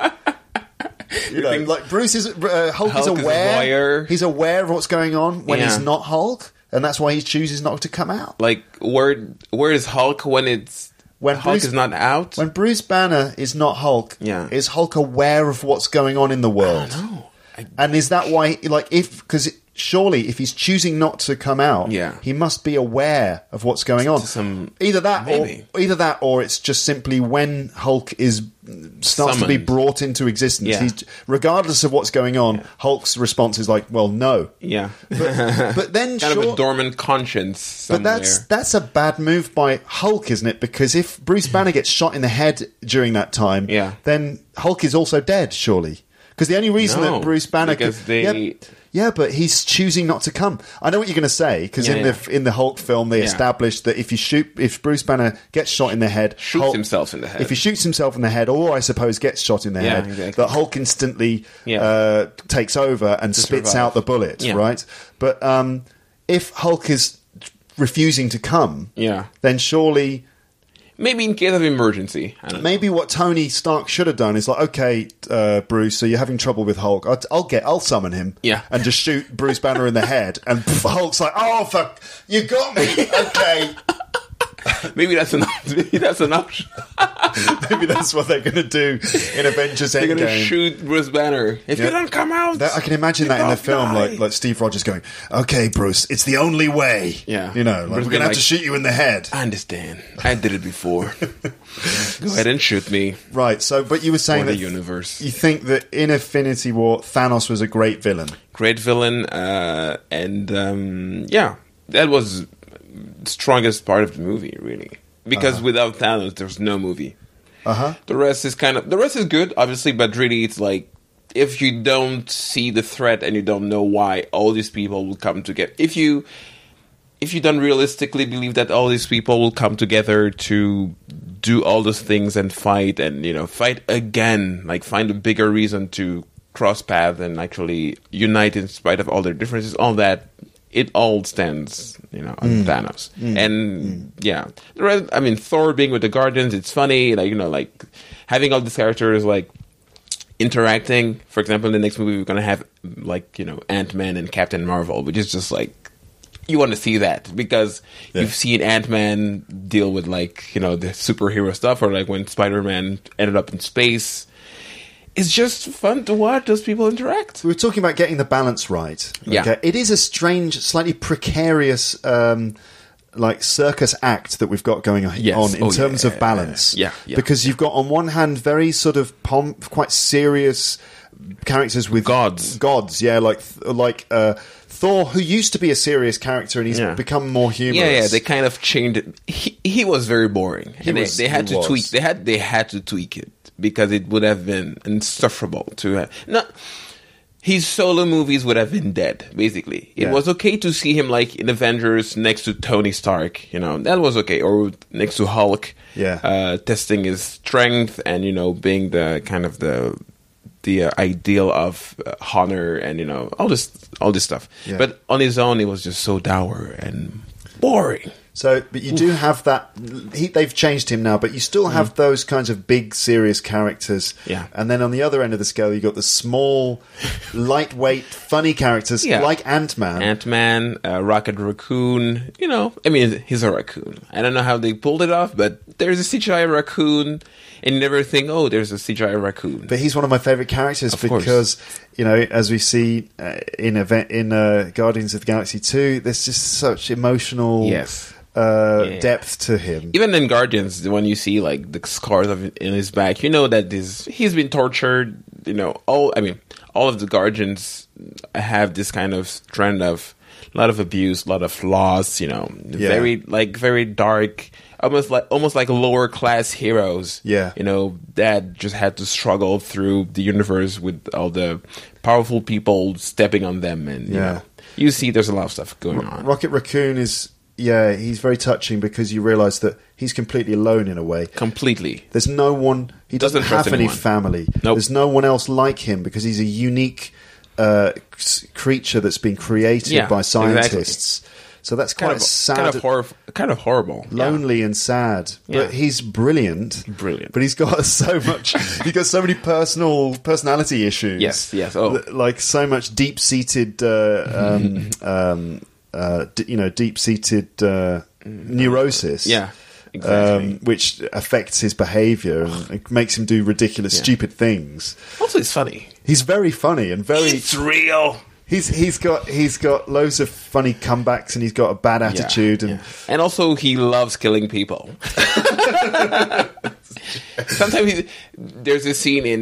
You know, like, Hulk is aware. He's aware of what's going on when he's not Hulk, and that's why he chooses not to come out. Like, where is Hulk when Hulk is not out? When Bruce Banner is not Hulk, is Hulk aware of what's going on in the world? I don't know. And is that why, like, surely, if he's choosing not to come out, he must be aware of what's going on. Either that, or it's just simply when Hulk starts to be brought into existence. He's, regardless of what's going on, Hulk's response is like, "Well, no." Yeah, but then kind of a dormant conscience somewhere. But that's a bad move by Hulk, isn't it? Because if Bruce Banner gets shot in the head during that time, then Hulk is also dead, surely. Because the only reason that Bruce Banner but he's choosing not to come. I know what you're going to say, because in the Hulk film they established that if Bruce Banner gets shot in the head, shoots himself in the head. If he shoots himself in the head, or I suppose gets shot in the head, that Hulk instantly takes over and spits out the bullet, right? But if Hulk is refusing to come, then surely. Maybe in case of emergency. Maybe what Tony Stark should have done is like, okay, Bruce, so you're having trouble with Hulk. I'll summon him. And just shoot Bruce Banner in the head. And Hulk's like, oh, fuck, you got me. Okay. Maybe that's an option. Maybe that's what they're going to do in Avengers Endgame. They're going to shoot Bruce Banner. If you don't come out, I can imagine that in the film, like Steve Rogers going, "Okay, Bruce, it's the only way." Yeah, you know, like, we're going to have to shoot you in the head. I understand. I did it before. Go ahead and shoot me. Right. So, but you were saying that the universe. You think that in Infinity War, Thanos was a great villain. Great villain, and that was strongest part of the movie, really, because without Thanos there's no movie. The rest is good, obviously, but really it's like, if you don't see the threat and you don't know why all these people will come together, if you don't realistically believe that all these people will come together to do all those things and fight, and fight again, like find a bigger reason to cross paths and actually unite in spite of all their differences, all that, it all stands, on Thanos. And the rest, I mean, Thor being with the Guardians, it's funny, like having all these characters like interacting. For example, in the next movie we're gonna have Ant-Man and Captain Marvel, which is just like, you want to see that, because you've seen Ant-Man deal with the superhero stuff, or like when Spider-Man ended up in space. It's just fun to watch those people interact. We were talking about getting the balance right. Okay? It is a strange, slightly precarious, circus act that we've got going on in terms of balance. Because you've got, on one hand, very sort of quite serious characters with gods. Like Thor, who used to be a serious character, and he's become more humorous. They kind of changed it. He was very boring. They had to tweak. They had to tweak it, because it would have been insufferable to have. His solo movies would have been dead, basically. It was okay to see him like in Avengers next to Tony Stark, that was okay, or next to Hulk, testing his strength and being the kind of the ideal of honor and all this stuff. But on his own, it was just so dour and boring. So, but you do have that. They've changed him now, but you still have those kinds of big, serious characters. And then on the other end of the scale, you got the small, lightweight, funny characters like Ant-Man. Rocket Raccoon. I mean, he's a raccoon. I don't know how they pulled it off, but there's a CGI raccoon, and you never think, oh, there's a CGI raccoon. But he's one of my favorite characters because, as we see in Guardians of the Galaxy 2, there's just such emotional depth to him. Even in Guardians, when you see like the scars in his back, that he's been tortured. All of the Guardians have this kind of trend of a lot of abuse, a lot of flaws. Very dark, almost like lower class heroes. That just had to struggle through the universe with all the powerful people stepping on them, and you know, you see there's a lot of stuff going on. Rocket Raccoon is, he's very touching because you realise that he's completely alone in a way. Completely. There's no one, he doesn't have any anyone. family. Nope. There's no one else like him because he's a unique creature that's been created by scientists. Exactly. So that's quite sad. Kind of horrible. Lonely and sad. But he's brilliant. Brilliant. But he's got so much, he's got so many personality issues. Yes. Oh. Like so much deep-seated, deep-seated neurosis. Yeah. Exactly. Which affects his behaviour and it makes him do ridiculous, stupid things. Also, he's funny. He's very funny and very. It's real. He's got loads of funny comebacks and he's got a bad attitude and also he loves killing people. Sometimes there's a scene in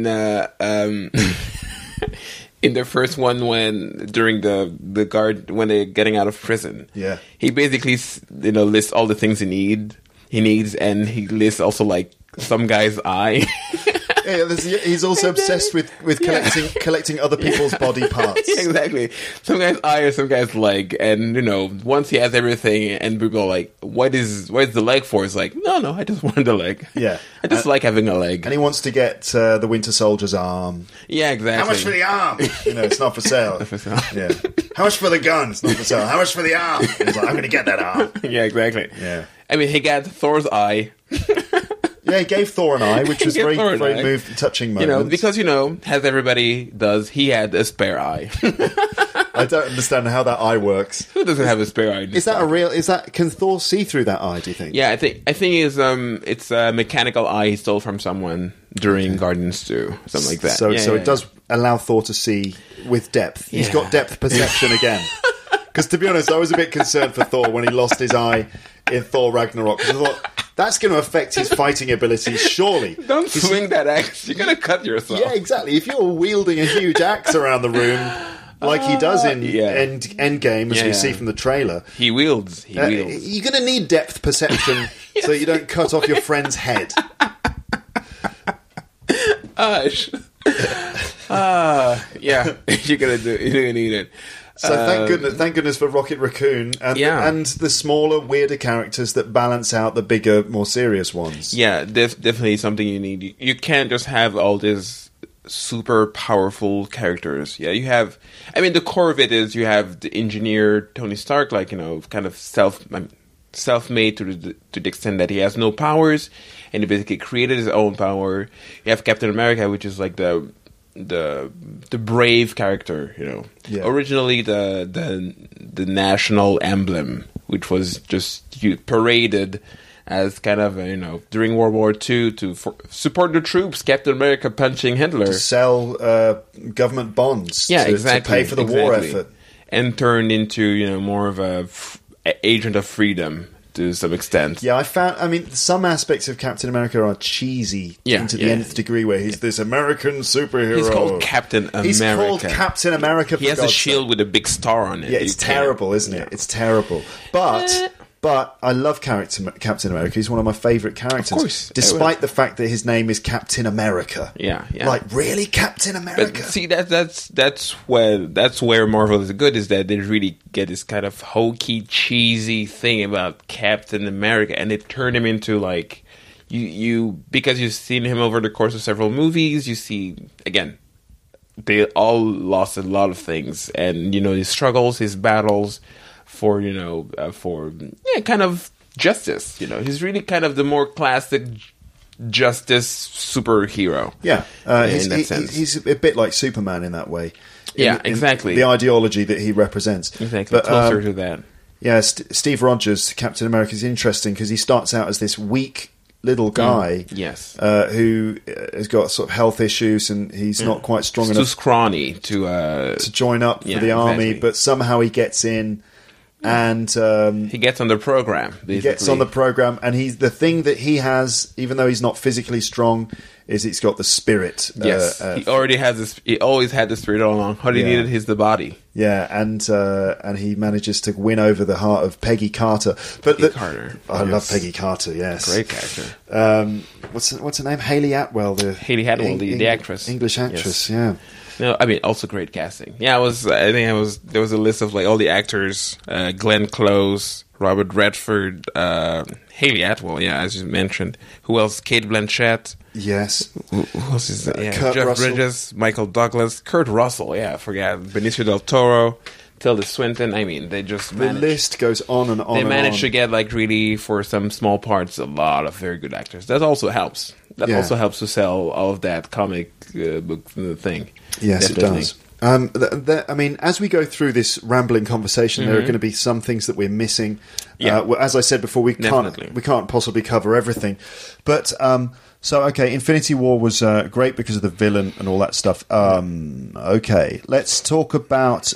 in the first one when during the guard when they're getting out of prison. Yeah, he basically lists all the things he needs, and he lists also like some guy's eye. He's also obsessed with collecting other people's body parts. Yeah, exactly. Some guy's eye or some guy's leg, and once he has everything, and people are like, "What is the leg for?" It's like, no, I just want the leg. Yeah, I just like having a leg. And he wants to get the Winter Soldier's arm. Yeah, exactly. How much for the arm? It's not for sale. Not for sale. Yeah. How much for the gun? It's not for sale. How much for the arm? He's like, I'm going to get that arm. Yeah, exactly. Yeah. I mean, he got Thor's eye. Yeah, he gave Thor an eye, which was very touching moment. Because, as everybody does, he had a spare eye. I don't understand how that eye works. Who doesn't have a spare eye? Can Thor see through that eye, do you think? Yeah, I think it's a mechanical eye he stole from someone during Guardians 2, something like that. So it does allow Thor to see with depth. He's got depth perception again. Because to be honest, I was a bit concerned for Thor when he lost his eye in Thor Ragnarok. Because I thought, that's going to affect his fighting abilities, surely. Don't swing that axe. You're going to cut yourself. Yeah, exactly. If you're wielding a huge axe around the room, like he does in Endgame, as we see from the trailer. He wields. You're going to need depth perception so you don't cut off your friend's head. Yeah, you're going to need it. So thank goodness for Rocket Raccoon and the smaller, weirder characters that balance out the bigger, more serious ones. Yeah, definitely something you need. You can't just have all these super powerful characters. Yeah, you have. I mean, the core of it is you have the engineer Tony Stark, kind of self-made to the extent that he has no powers, and he basically created his own power. You have Captain America, which is like the brave character, Originally the national emblem, which was just paraded as kind of during World War II to support the troops. Captain America punching Hitler, to sell government bonds, to pay for the war effort, and turned into more of a agent of freedom. To some extent. Yeah, some aspects of Captain America are cheesy to the nth degree, where he's this American superhero. He's called Captain America. He has a shield with a big star on it. Yeah, it's terrible, isn't it? It's terrible. But I love Captain America. He's one of my favourite characters. Of course. Despite the fact that his name is Captain America. Yeah. Like, really? Captain America? But see, that's where Marvel is good, is that they really get this kind of hokey, cheesy thing about Captain America, and they turn him into, like, you because you've seen him over the course of several movies, you see, again, they all lost a lot of things, and, his struggles, his battles, for kind of justice. He's really kind of the more classic justice superhero. Yeah, in that sense. He's a bit like Superman in that way. Exactly. The ideology that he represents. Exactly, but, closer to that. Yeah, Steve Rogers, Captain America, is interesting because he starts out as this weak little guy who has got sort of health issues and he's not quite strong enough. Too scrawny to join up for the army, but somehow he gets in. And he gets on the program. Basically. He gets on the program, and the thing that he has, even though he's not physically strong, is he's got the spirit. Yes, he already has this. He always had the spirit all along. All he needed is the body. Yeah, and he manages to win over the heart of Peggy Carter. Carter. I love Peggy Carter. Yes, great character. What's her name? Hayley Atwell. The actress, English actress. Yes. Yeah. No, I mean, also great casting. Yeah, there was a list of like all the actors, Glenn Close, Robert Redford, Haley Atwell, yeah, as you mentioned. Who else? Kate Blanchett. Yes. Who else is that? Yeah, Kurt Jeff Russell. Bridges, Michael Douglas, Kurt Russell, yeah, I forgot. Benicio del Toro, Tilda Swinton. I mean, they just The list goes on and on. They and managed on. to get, like, really, for some small parts, a lot of very good actors. That also helps. That also helps to sell all of that comic book thing. Yes, Definitely. it does. I mean, as we go through this rambling conversation, there are going to be some things that we're missing. Yeah. Well, as I said before, we can't possibly cover everything. But so okay, Infinity War was great because of the villain and all that stuff. Okay, let's talk about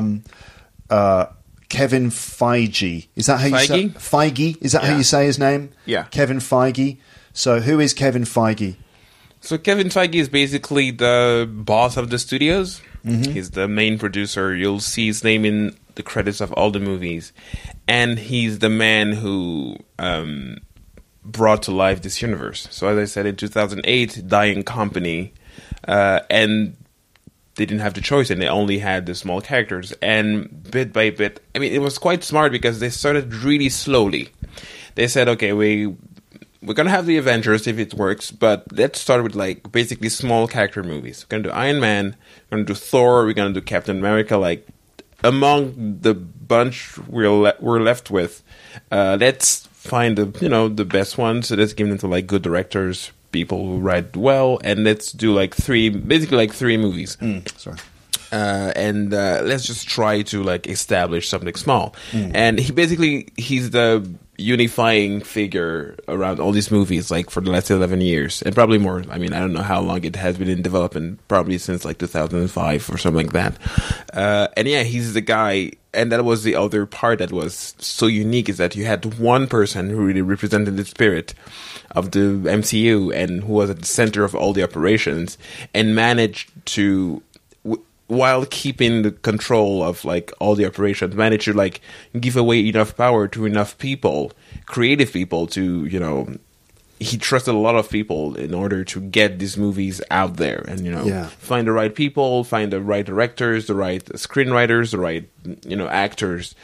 Kevin Feige. Is that how you say Feige? Is that how you say his name? Yeah. Kevin Feige. So who is Kevin Feige? So Kevin Feige is basically the boss of the studios. Mm-hmm. He's the main producer. You'll see his name in the credits of all the movies. And he's the man who brought to life this universe. So as I said, in 2008, dying company. And they didn't have the choice, and they only had the small characters. And bit by bit, I mean, it was quite smart because they started really slowly. They said, okay, we're going to have the Avengers if it works, but let's start with like basically small character movies. We're going to do Iron Man, we're going to do Thor, we're going to do Captain America. Like among the bunch we're left with, let's find the best ones. So let's give them to like good directors, people who write well, and let's do like three movies. And let's just try to like establish something small. And he's the unifying figure around all these movies, like for the last 11 years and probably more. I mean, I don't know how long it has been in development, probably since like 2005 or something like that. And yeah, he's the guy. And that was the other part that was so unique, is that you had one person who really represented the spirit of the MCU and who was at the center of all the operations and managed to, while keeping the control of like all the operations, managed to like give away enough power to enough people, creative people, to, he trusted a lot of people in order to get these movies out there and, find the right people, find the right directors, the right screenwriters, the right, actors.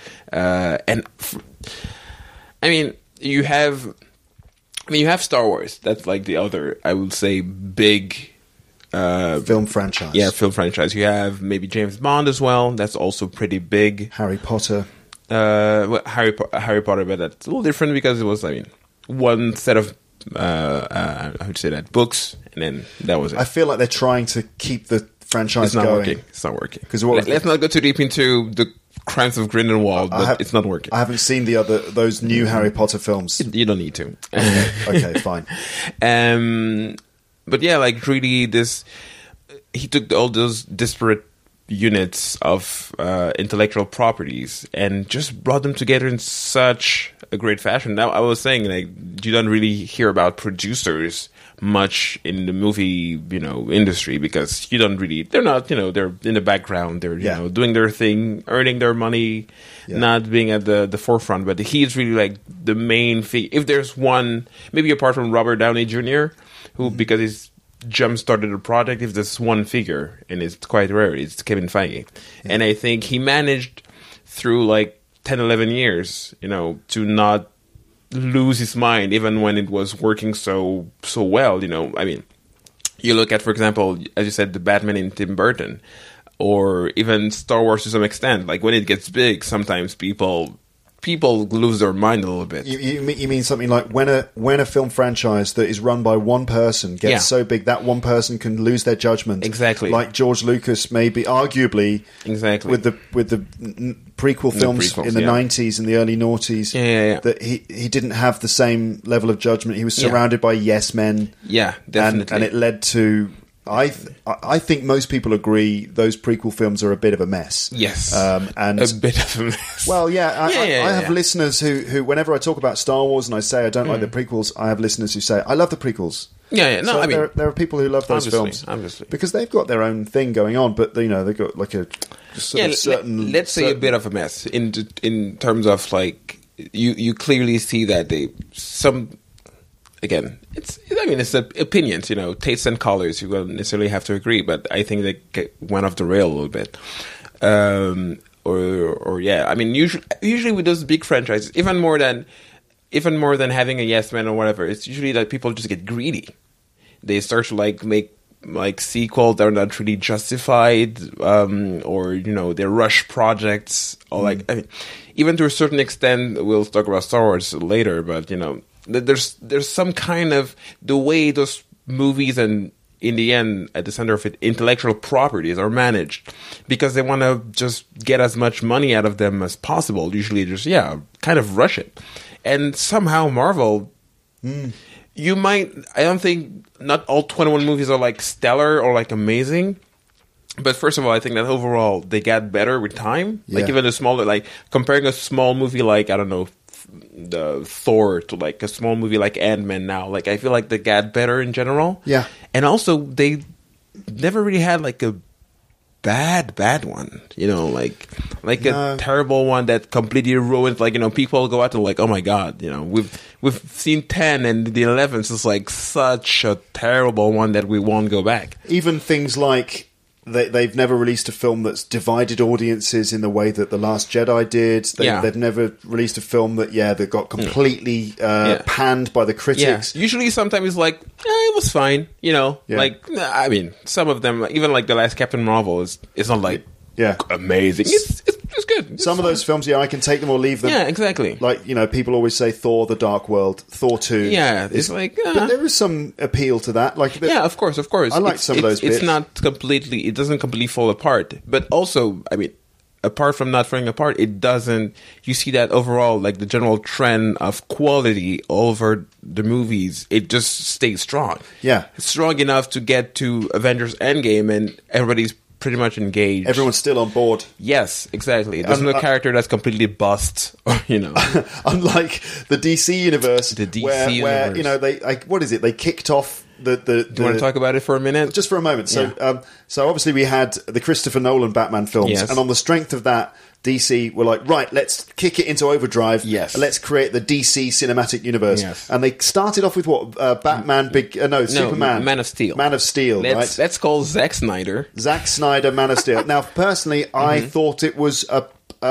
You have Star Wars. That's like the other, I would say, big film franchise. Yeah, film franchise. You have maybe James Bond as well. That's also pretty big. Harry Potter. Harry Potter, but that's a little different because it was, one set of I would say that books, and then that was it. I feel like they're trying to keep the franchise going. It's not working. Because let's not go too deep into the Crimes of Grindelwald, but it's not working. I haven't seen those new Harry Potter films. You don't need to. Okay, fine. But yeah, like really, he took all those disparate units of intellectual properties and just brought them together in such a great fashion. Now, I was saying, like, you don't really hear about producers much in the movie, industry, because they're not, they're in the background, they're, doing their thing, earning their money, not being at the forefront. But he's really like the main thing. If there's one, maybe apart from Robert Downey Jr., who, because he's jump-started a project, if there's one figure, and it's quite rare, it's Kevin Feige. Yeah. And I think he managed through like 10, 11 years, to not lose his mind, even when it was working so well, I mean, you look at, for example, as you said, the Batman in Tim Burton, or even Star Wars to some extent. Like, when it gets big, sometimes people lose their mind a little bit. You mean something like when a film franchise that is run by one person gets so big that one person can lose their judgment. Exactly. Like George Lucas, maybe arguably. Exactly. With the prequel films in the 90s and the early noughties. Yeah. That he didn't have the same level of judgment. He was surrounded by yes men. Yeah, definitely. And it led to. I think most people agree those prequel films are a bit of a mess. Yes, and a bit of a mess. Well, I have listeners who, whenever I talk about Star Wars and I say I don't like the prequels, I have listeners who say I love the prequels. Yeah. No, so there are people who love those films, obviously, because they've got their own thing going on. But they've got like a certain. Let's say a bit of a mess in terms of like you clearly see that again, it's opinions, tastes and colors. You don't necessarily have to agree, but I think they went off the rail a little bit. Usually with those big franchises, even more than having a yes man or whatever, it's usually that people just get greedy. They start to make sequels that are not really justified, or they rush projects, or even to a certain extent. We'll talk about Star Wars later, but there's some kind of the way those movies and in the end at the center of it intellectual properties are managed, because they want to just get as much money out of them as possible. Usually just kind of rush it, and somehow Marvel. I don't think not all 21 movies are stellar or amazing. But first of all, I think that overall they got better with time. Yeah. Even a smaller, comparing a small movie the Thor to a small movie like Ant-Man now. I feel like they got better in general. Yeah. And also they never really had a bad one, a terrible one that completely ruins. People go out to oh my god, we've seen 10 and the 11th is such a terrible one that we won't go back. Even things like they've never released a film that's divided audiences in the way that The Last Jedi did. They've never released a film that got completely panned by the critics. Yeah. Usually sometimes it's it was fine, some of them, even The Last Captain Marvel is not amazing. It's good. It's Some fine. of those films, I can take them or leave them. Yeah, exactly. People always say Thor: The Dark World, Thor 2. Yeah, it's but there is some appeal to that. Yeah, of course. I like some of those bits. It's not completely. It doesn't completely fall apart. But also, apart from not falling apart, it doesn't. You see that overall, the general trend of quality over the movies, it just stays strong. Yeah, it's strong enough to get to Avengers Endgame, and everybody's pretty much engaged. Everyone's still on board. Yes, exactly. There's no character that's completely bust, Unlike the DC universe, where they what is it? They kicked off the. Do you want to talk about it for a minute? Just for a moment. So, so obviously we had the Christopher Nolan Batman films, yes. and on the strength of that, DC were right, let's kick it into overdrive. Yes. And let's create the DC cinematic universe. Yes. And they started off with what? Batman, Superman. Man of Steel. Man of Steel, right? Let's call Zack Snyder. Zack Snyder, Man of Steel. Now, personally, I thought it was I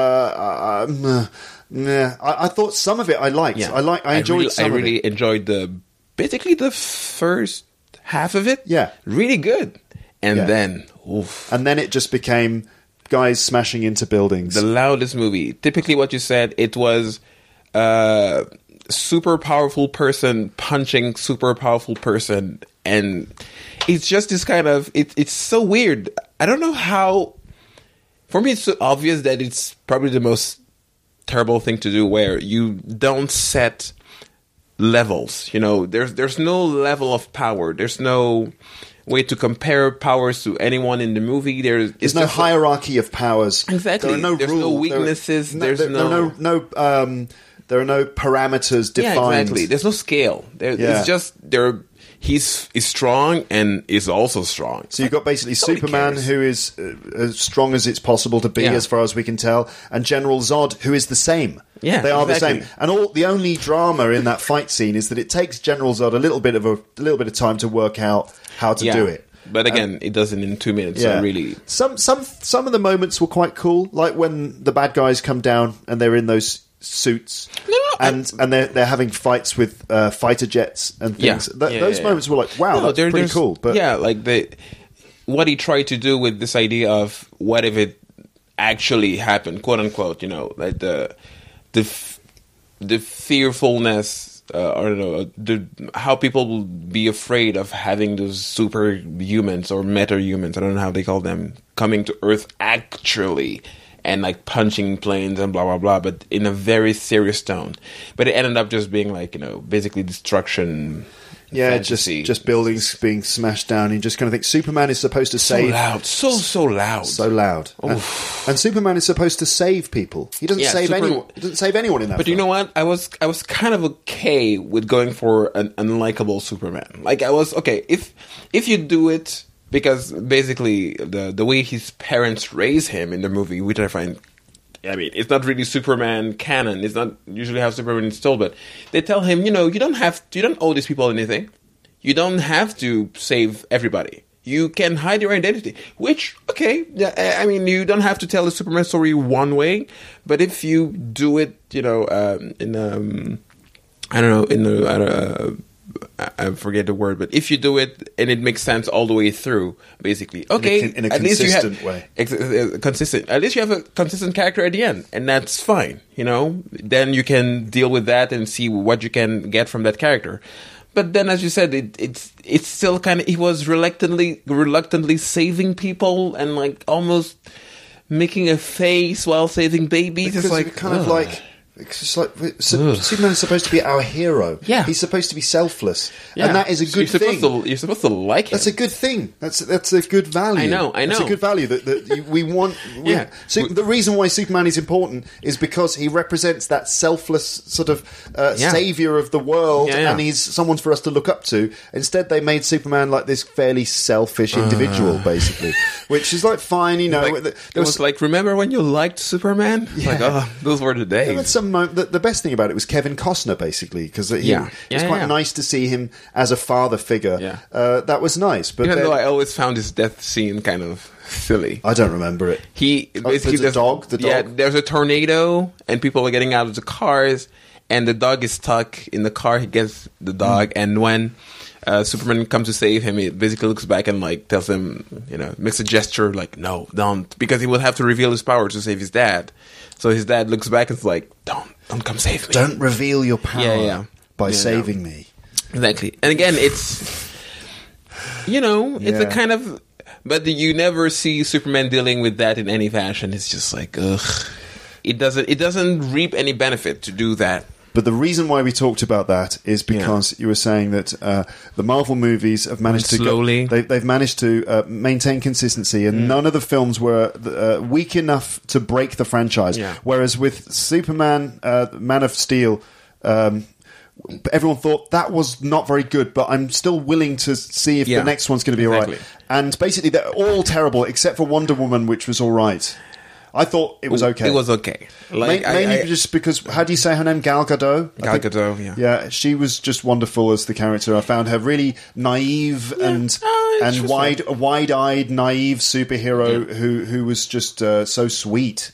thought some of it I liked. Yeah. I enjoyed some of it. I really enjoyed basically the first half of it. Yeah. Really good. And then, oof. And then it just became guys smashing into buildings. The loudest movie. Typically what you said, it was super powerful person punching super powerful person. And it's just this kind of... It's so weird. I don't know how... For me, it's so obvious that it's probably the most terrible thing to do, where you don't set levels. There's no level of power. There's no way to compare powers to anyone in the movie. There's no hierarchy of powers. Exactly. There are no There's rules. no weaknesses. There are no parameters defined. Yeah, exactly. There's no scale. It's just he's strong and is also strong. So you've got basically Superman, who is as strong as it's possible to be, as far as we can tell, and General Zod, who is the same. Yeah, they are exactly. the same. And the only drama in that fight scene is that it takes General Zod a little bit of time to work out how to do it. But again, it does it in 2 minutes. Yeah. So really, some of the moments were quite cool, like when the bad guys come down and they're in those suits, and they're having fights with fighter jets and things. Those moments were wow, that's pretty cool. But what he tried to do with this idea of what if it actually happened, quote unquote, the fearfulness, how people will be afraid of having those superhumans or meta-humans, I don't know how they call them, coming to Earth actually, and punching planes and blah, blah, blah, but in a very serious tone. But it ended up just being basically destruction. Yeah, fantasy. just buildings being smashed down. You just kind of think Superman is supposed to save... So loud. So loud. And Superman is supposed to save people. He doesn't save anyone. He doesn't save anyone in that But film. you know what? I was kind of okay with going for an unlikable Superman. I was, okay, if you do it... Because basically, the way his parents raise him in the movie, which I find I mean, it's not really Superman canon. It's not usually how Superman is told, but they tell him, you don't owe these people anything. You don't have to save everybody. You can hide your identity, which, okay, I mean, you don't have to tell the Superman story one way, but if you do it, I forget the word, but if you do it and it makes sense all the way through, basically, okay, in a consistent way, consistent. At least you have a consistent character at the end, and that's fine. Then you can deal with that and see what you can get from that character. But then, as you said, it's still kind of, he was reluctantly saving people and like almost making a face while saving babies. Because it's like kind of like. It's like Superman is supposed to be our hero. Yeah, he's supposed to be selfless, and that is a good thing. You're supposed to like him. That's a good thing. That's a good value. I know. It's a good value that we want. So the reason why Superman is important is because he represents that selfless sort of savior of the world, and he's someone for us to look up to. Instead, they made Superman like this fairly selfish individual, basically, which is like fine. It was like, remember when you liked Superman? Yeah. Like, those were the days. The best thing about it was Kevin Costner, basically, because it's quite nice to see him as a father figure. Yeah. That was nice. But even though I always found his death scene kind of silly. I don't remember it. He basically the dog. Yeah, there's a tornado and people are getting out of the cars, and the dog is stuck in the car. He gets the dog, and when Superman comes to save him, he basically looks back and like tells him, makes a gesture like, no, don't, because he will have to reveal his power to save his dad. So his dad looks back and is like, don't come save me. Don't reveal your power by saving me. Exactly. And again, it's, it's a kind of, but you never see Superman dealing with that in any fashion. It's just like, ugh. It doesn't reap any benefit to do that. But the reason why we talked about that is because you were saying that the Marvel movies have managed slowly. They've managed to maintain consistency, and none of the films were weak enough to break the franchise. Yeah. Whereas with Superman, Man of Steel, everyone thought that was not very good, but I'm still willing to see if the next one's going to be all right. And basically, they're all terrible except for Wonder Woman, which was all right. I thought it was okay. It was okay. Mainly just because, how do you say her name? Gal Gadot? Gal Gadot, yeah. Yeah, she was just wonderful as the character. I found her really naive and wide-eyed, naive superhero who was just so sweet.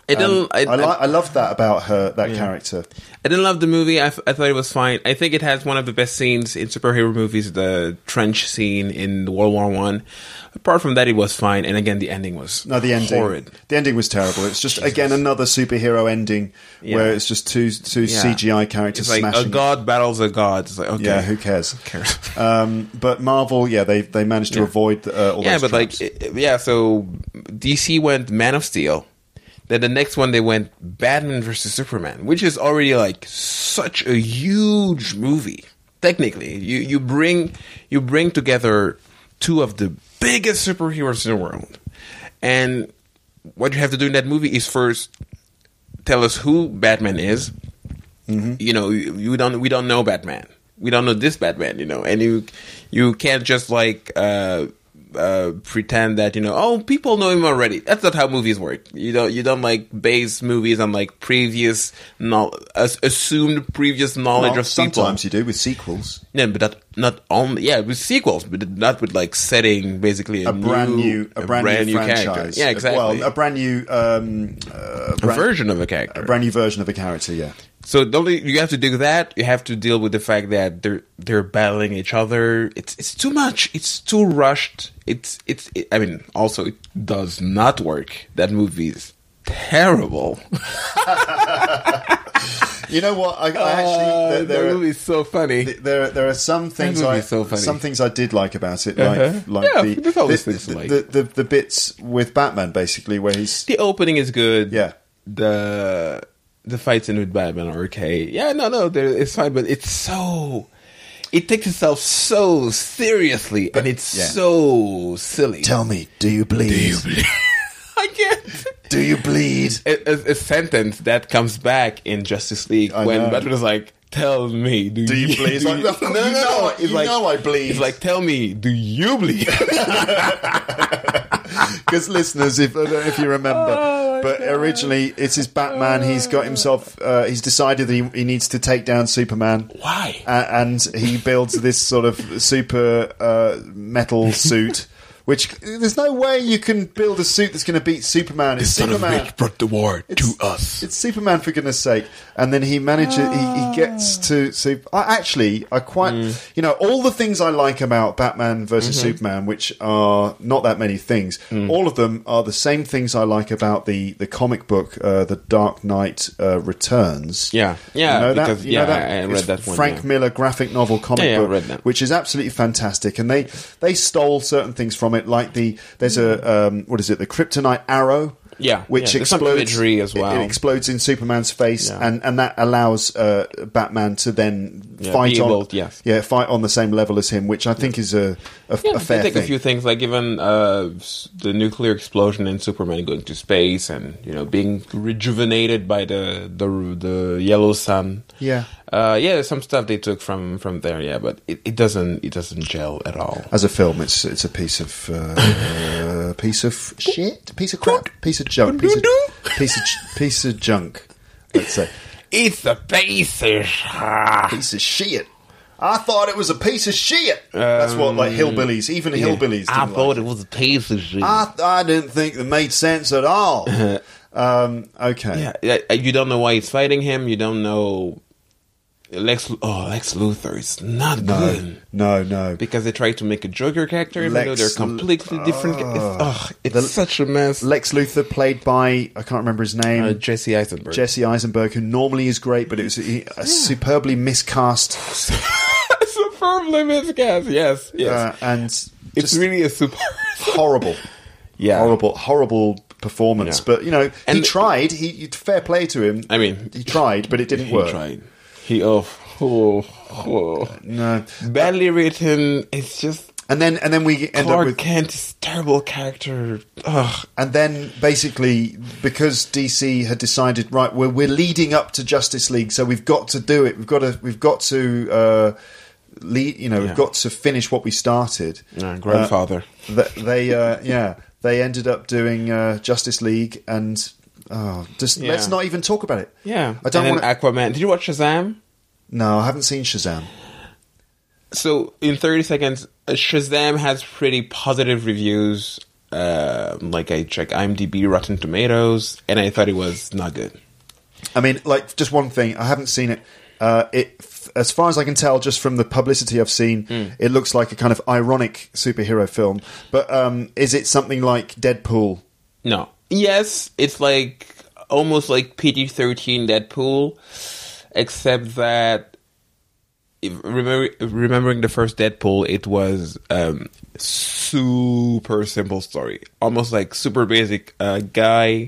I loved that about her, that character. I didn't love the movie. I thought it was fine. I think it has one of the best scenes in superhero movies, the trench scene in World War I. Apart from that, it was fine. And again, the ending was horrid. The ending was terrible. It's just, again, another superhero ending where it's just two CGI characters smashing. It's like a god battles a god. It's like, okay. Yeah, who cares? But Marvel, they managed to avoid all those traps. So DC went Man of Steel. Then the next one, they went Batman versus Superman, which is already like such a huge movie. Technically, you bring together two of the biggest superheroes in the world, and what you have to do in that movie is first tell us who Batman is. Mm-hmm. We don't know Batman. We don't know this Batman. And you can't just like. Pretend that people know him already. That's not how movies work. You don't like base movies on like previous assumed previous knowledge of people. Sometimes you do with sequels. Yeah, but not only with sequels, but not with like setting basically a brand new franchise. Character. Yeah, exactly. Well, a brand new version of a character. A brand new version of a character. Yeah. So you have to do that. You have to deal with the fact that they're battling each other. It's too much. It's too rushed. I mean, also it does not work. That movie is terrible. You know what? I actually that movie is so funny. There are some things some things I did like about it, like the bits with Batman, basically, where he's the opening is good. Yeah, the fights in with Batman are okay. Yeah, no, it's fine, but it's so. It takes itself so seriously, and it's so silly. Tell me, do you bleed? I can't. Do you bleed? A sentence that comes back in Justice League when Batman is like, "Tell me, do you bleed?" It's like, no, I bleed. It's like, "Tell me, do you bleed?" Because listeners, if you remember, But originally, it's his Batman. He's got himself. He's decided that he needs to take down Superman. Why? And he builds this sort of super metal suit. Which there's no way you can build a suit that's going to beat Superman. It's Superman. brought the war to us. It's Superman, for goodness sake. And then he manages. He gets to. I quite. You know, all the things I like about Batman versus Superman, which are not that many things. All of them are the same things I like about the comic book, The Dark Knight Returns. Yeah, You know because that? You know that? I read It's that one. Frank Miller graphic novel comic I book, read that. which is absolutely fantastic. And they stole certain things from it, like there's a the Kryptonite arrow. Which there's some explodes imagery as well. It explodes in Superman's face, and that allows Batman to then fight on the same level as him, which I think is a fair I think thing. a few things, like even the nuclear explosion and Superman going to space, and being rejuvenated by the yellow sun. There's some stuff they took from there. But it doesn't gel at all As a film, it's a piece of shit, piece of crap, piece of junk, piece of junk. Let's say it's a piece of shit. I thought it was a piece of shit. That's what, like, hillbillies, even hillbillies. I thought it was a piece of shit. I didn't think it made sense at all. Okay. Yeah, you don't know why he's fighting him. You don't know. Lex Luthor is not good. No. Because they tried to make a Joker character, even though they're completely different. It's such a mess. Lex Luthor, played by, I can't remember his name. Jesse Eisenberg. Jesse Eisenberg, who normally is great, but it was a superbly miscast. Superbly miscast, yes. And it's really a super horrible. Horrible performance. But, he tried. He fair play to him. I mean, he tried, but it didn't work. He tried. No. Badly written. It's just. And then we end up with Kent's terrible character. Ugh. And then basically, because DC had decided, right, we're leading up to Justice League, so we've got to do it. We've got to lead. We've got to finish what we started. Grandfather. They ended up doing Justice League, and let's not even talk about it. Yeah, I don't want Aquaman. Did you watch Shazam? No, I haven't seen Shazam. So, in 30 seconds, Shazam has pretty positive reviews. Like, I checked IMDb, Rotten Tomatoes, and I thought it was not good. I mean, like, just one thing. I haven't seen it. As far as I can tell, just from the publicity I've seen, it looks like a kind of ironic superhero film. But is it something like Deadpool? No. Yes, it's like almost like PG-13 Deadpool, except that remembering the first Deadpool, it was super simple story, almost like super basic. Guy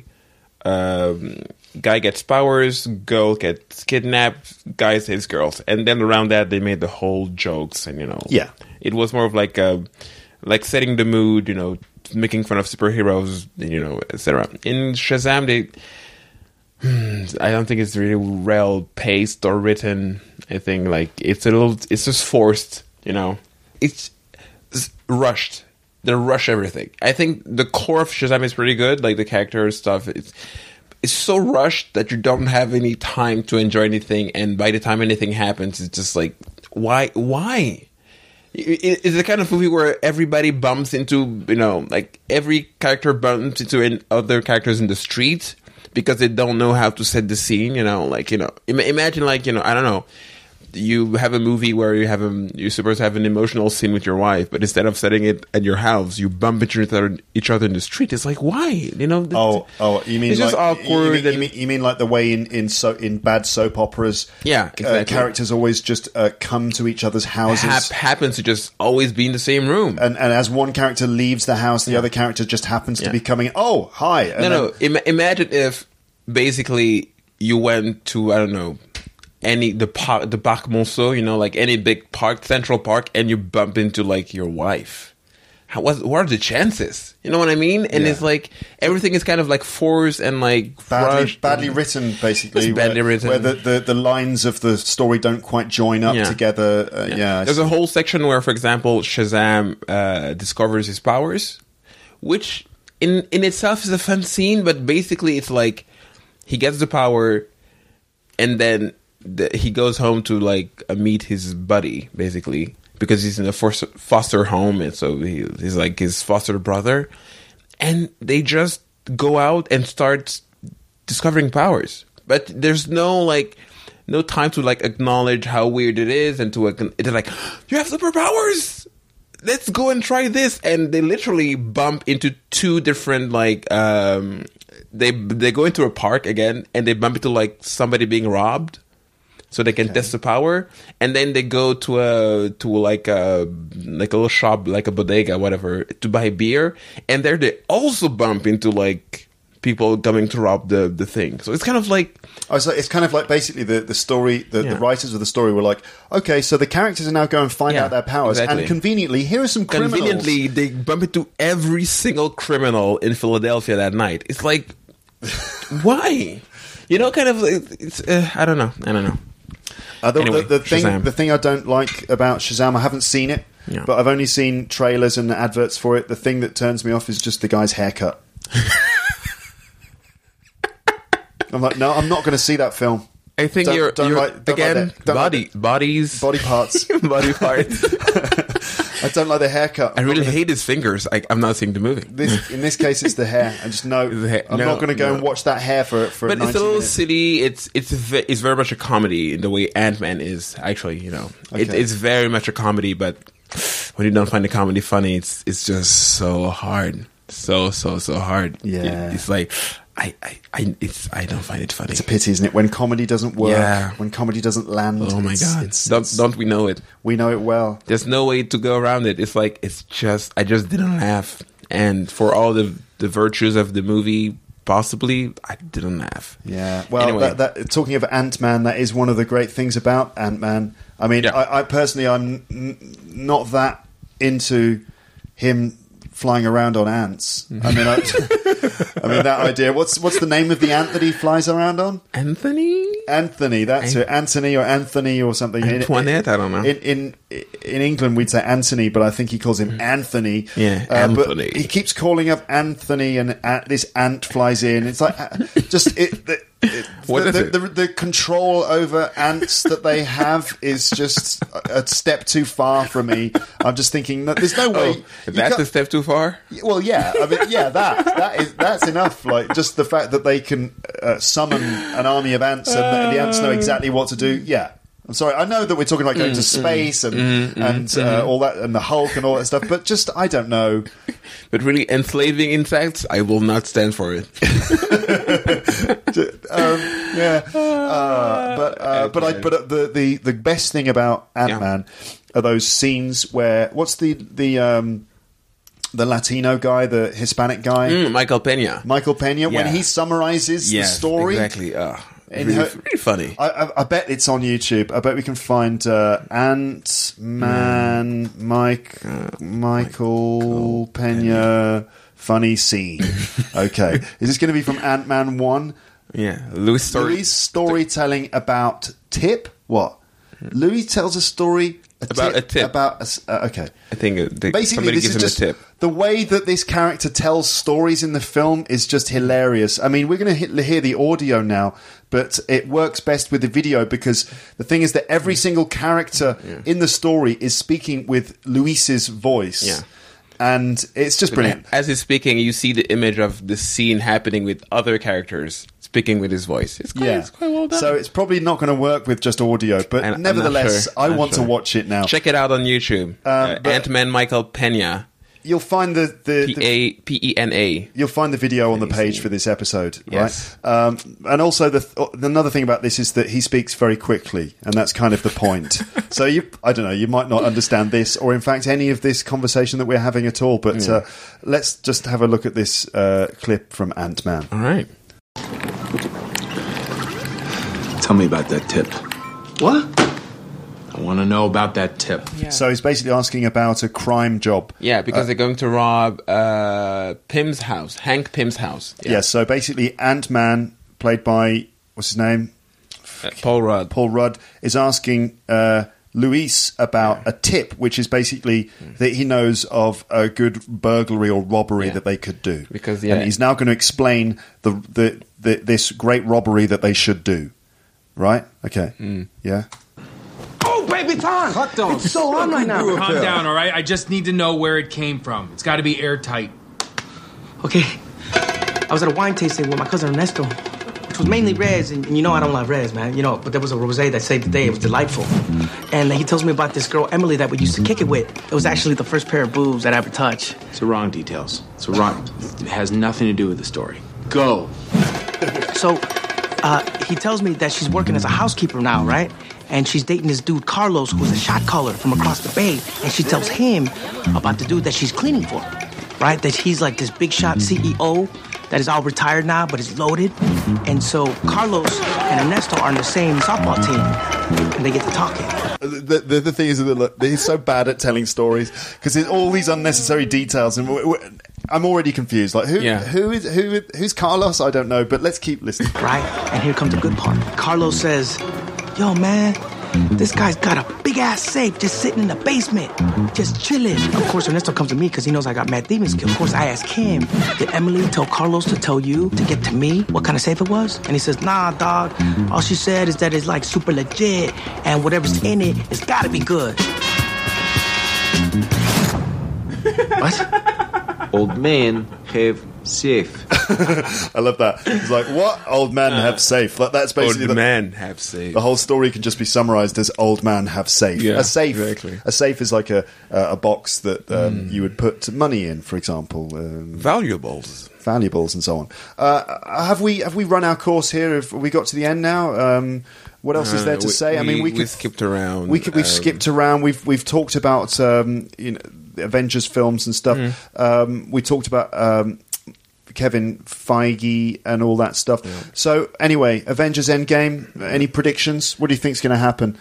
gets powers, girl gets kidnapped, guy saves girls, and then around that they made the whole jokes, and it was more of like setting the mood, making fun of superheroes, etc. In Shazam, I don't think it's really well paced or written. I think it's just forced. It's rushed. They rush everything. I think the core of Shazam is pretty good, like the character stuff. It's so rushed that you don't have any time to enjoy anything, and by the time anything happens, it's just like, why? It's the kind of movie where everybody bumps into, like every character bumps into other characters in the street because they don't know how to set the scene, imagine I don't know, you have a movie where you're supposed to have an emotional scene with your wife, but instead of setting it at your house, you bump into each other in the street. It's like, why? You mean it's just awkward. You mean like the way in bad soap operas, exactly. Characters always just come to each other's houses. Happens to just always be in the same room, and as one character leaves the house, the other character just happens to be coming. Oh, hi! Imagine if basically you went to, I don't know, the Parc Monceau, like any big park, Central Park, and you bump into like your wife. What are the chances? You know what I mean? And it's like everything is kind of like forced and like badly written, basically. Badly written, where the lines of the story don't quite join up together. There's a whole section where, for example, Shazam discovers his powers, which in itself is a fun scene, but basically it's like he gets the power, and then he goes home to like meet his buddy, basically, because he's in a foster home, and so he's like his foster brother, and they just go out and start discovering powers, but there's no time to like acknowledge how weird it is, and they're like, you have superpowers, let's go and try this, and they literally bump into two different like they go into a park again, and they bump into like somebody being robbed, so they can test the power, and then they go to a little shop, like a bodega, whatever, to buy beer, and there they also bump into like people coming to rob the thing. So it's kind of like... Oh, so it's kind of like basically the story, the writers of the story were like, okay, so the characters are now going to find out their powers, and conveniently, here are some criminals. Conveniently, they bump into every single criminal in Philadelphia that night. It's like, why? You know, kind of, it's, I don't know. Anyway, the thing I don't like about Shazam, I haven't seen it, but I've only seen trailers and adverts for it. The thing that turns me off is just the guy's haircut. I'm like, no, I'm not going to see that film. I think body parts. Body parts. I don't like the haircut. I really hate his fingers. I'm not seeing the movie. In this case, it's the hair. I just know I'm not going to go and watch that hair for. But it's a little minutes. silly. It's very much a comedy in the way Ant-Man is. Actually, you know, it's very much a comedy. But when you don't find the comedy funny, it's just so hard, so hard. Yeah, it's like. I don't find it funny. It's a pity, isn't it? When comedy doesn't work, when comedy doesn't land. Oh my god! Don't we know it? We know it well. There's no way to go around it. It's like I just didn't laugh, and for all the virtues of the movie, possibly I didn't laugh. Yeah. Well, anyway. Talking of Ant-Man, that is one of the great things about Ant-Man. I mean, I personally, I'm not that into him flying around on ants. I mean, I mean that idea. What's the name of the ant that he flies around on? Anthony. That's it. Anthony or something. Antoinette. I don't know. In England, we'd say Anthony, but I think he calls him Anthony. Yeah, Anthony. But he keeps calling up Anthony, and this ant flies in. It's like the control over ants that they have is just a step too far for me. I'm just thinking that there's no way. That's a step too far? Well, yeah. I mean, yeah, that's enough. Like, just the fact that they can summon an army of ants and the ants know exactly what to do. Yeah. I'm sorry. I know that we're talking like going to space and all that, and the Hulk and all that stuff, but just, I don't know. But really, enslaving insects, I will not stand for it. But the best thing about Ant-Man are those scenes where the Latino guy, the Hispanic guy, Michael Pena, when he summarizes the story, exactly. Really funny. I bet it's on YouTube. I bet we can find Ant-Man, Michael Pena funny scene. Okay, is this going to be from Ant-Man 1? Yeah, Louis storytelling about Tip. What? Louis tells a story about a tip. Okay. I think basically this is just a tip. The way that this character tells stories in the film is just hilarious. I mean, we're going to hear the audio now, but it works best with the video because the thing is that every single character in the story is speaking with Luis's voice. Yeah. And it's just brilliant. As he's speaking, you see the image of the scene happening with other characters speaking with his voice. It's quite well done. So it's probably not going to work with just audio, but nevertheless, I want to watch it now. Check it out on YouTube. Ant-Man Michael Pena. You'll find the P-E-N-A. You'll find the video on the page for this episode, right? And also, another thing about this is that he speaks very quickly, and that's kind of the point. So I don't know, you might not understand this, or in fact any of this conversation that we're having at all. But let's just have a look at this clip from Ant-Man. All right. Tell me about that tip. What? I want to know about that tip. Yeah. So he's basically asking about a crime job. Yeah, because they're going to rob Pym's house, Hank Pym's house. Yeah, so basically Ant-Man, played by, what's his name? Paul Rudd. Paul Rudd is asking Luis about a tip, which is basically that he knows of a good burglary or robbery that they could do. And he's now going to explain this great robbery that they should do. Right? Okay. Yeah. Oh, baby, Tom! It's so on right now. Calm down, all right? I just need to know where it came from. It's got to be airtight. Okay. I was at a wine tasting with my cousin Ernesto, which was mainly reds, and you know I don't like reds, man. You know, but there was a rosé that saved the day. It was delightful. And he tells me about this girl, Emily, that we used to kick it with. It was actually the first pair of boobs that I ever touched. It's the wrong details. It's wrong. It has nothing to do with the story. Go. So, he tells me that she's working as a housekeeper now, right? And she's dating this dude, Carlos, who's a shot caller from across the bay. And she tells him about the dude that she's cleaning for, right? That he's like this big shot CEO that is all retired now, but is loaded. And so Carlos and Ernesto are on the same softball team, and they get to talking. The thing is that he's so bad at telling stories because there's all these unnecessary details, and I'm already confused. Like who's Carlos? I don't know, but let's keep listening. Right, and here comes the good part. Carlos says, "Yo, man, this guy's got a big-ass safe just sitting in the basement, just chilling." Of course, Ernesto comes to me because he knows I got mad demon skill. Of course, I ask him, "Did Emily tell Carlos to tell you to get to me what kind of safe it was?" And he says, "Nah, dog. All she said is that it's like super legit, and whatever's in it, it's gotta be good." What? Old man have safe. I love that. It's like, what? Old man have safe. Like, that's basically old man have safe. The whole story can just be summarized as old man have safe. Yeah, a safe. Exactly. A safe is like a box that you would put money in, for example. Valuables and so on. Have we run our course here? Have we got to the end now? What else is there to say? I mean, we skipped around. We've skipped around. We've talked about the Avengers films and stuff. We talked about Kevin Feige and all that stuff. Yeah. So anyway, Avengers Endgame. Any predictions? What do you think's going to happen?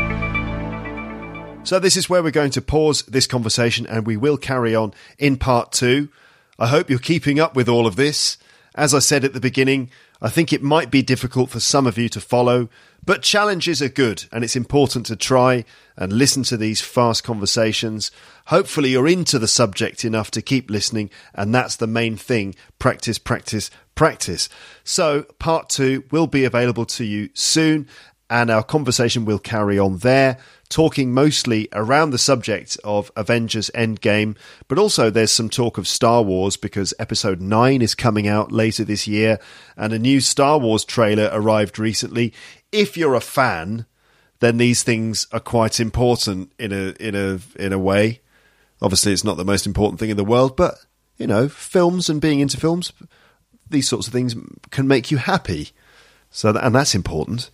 So this is where we're going to pause this conversation, and we will carry on in part 2. I hope you're keeping up with all of this. As I said at the beginning, I think it might be difficult for some of you to follow, but challenges are good, and it's important to try and listen to these fast conversations. Hopefully you're into the subject enough to keep listening, and that's the main thing. Practice, practice, practice. So part 2 will be available to you soon, and our conversation will carry on there, talking mostly around the subject of Avengers Endgame, but also there's some talk of Star Wars because Episode 9 is coming out later this year, and a new Star Wars trailer arrived recently. If you're a fan, then these things are quite important in a way. Obviously, it's not the most important thing in the world, but, you know, films and being into films, these sorts of things can make you happy. And that's important.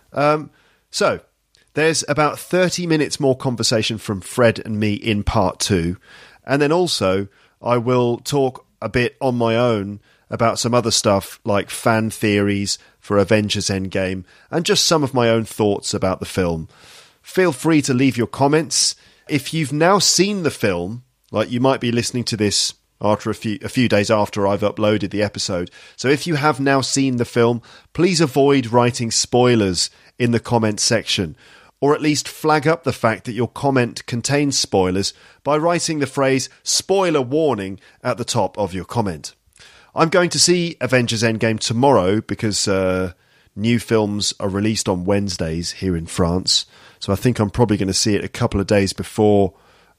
So there's about 30 minutes more conversation from Fred and me in part 2. And then also I will talk a bit on my own about some other stuff like fan theories for Avengers Endgame and just some of my own thoughts about the film. Feel free to leave your comments. If you've now seen the film, like you might be listening to this after a few days after I've uploaded the episode. So if you have now seen the film, please avoid writing spoilers in the comment section, or at least flag up the fact that your comment contains spoilers by writing the phrase "spoiler warning" at the top of your comment. I'm going to see Avengers Endgame tomorrow because new films are released on Wednesdays here in France. So I think I'm probably going to see it a couple of days before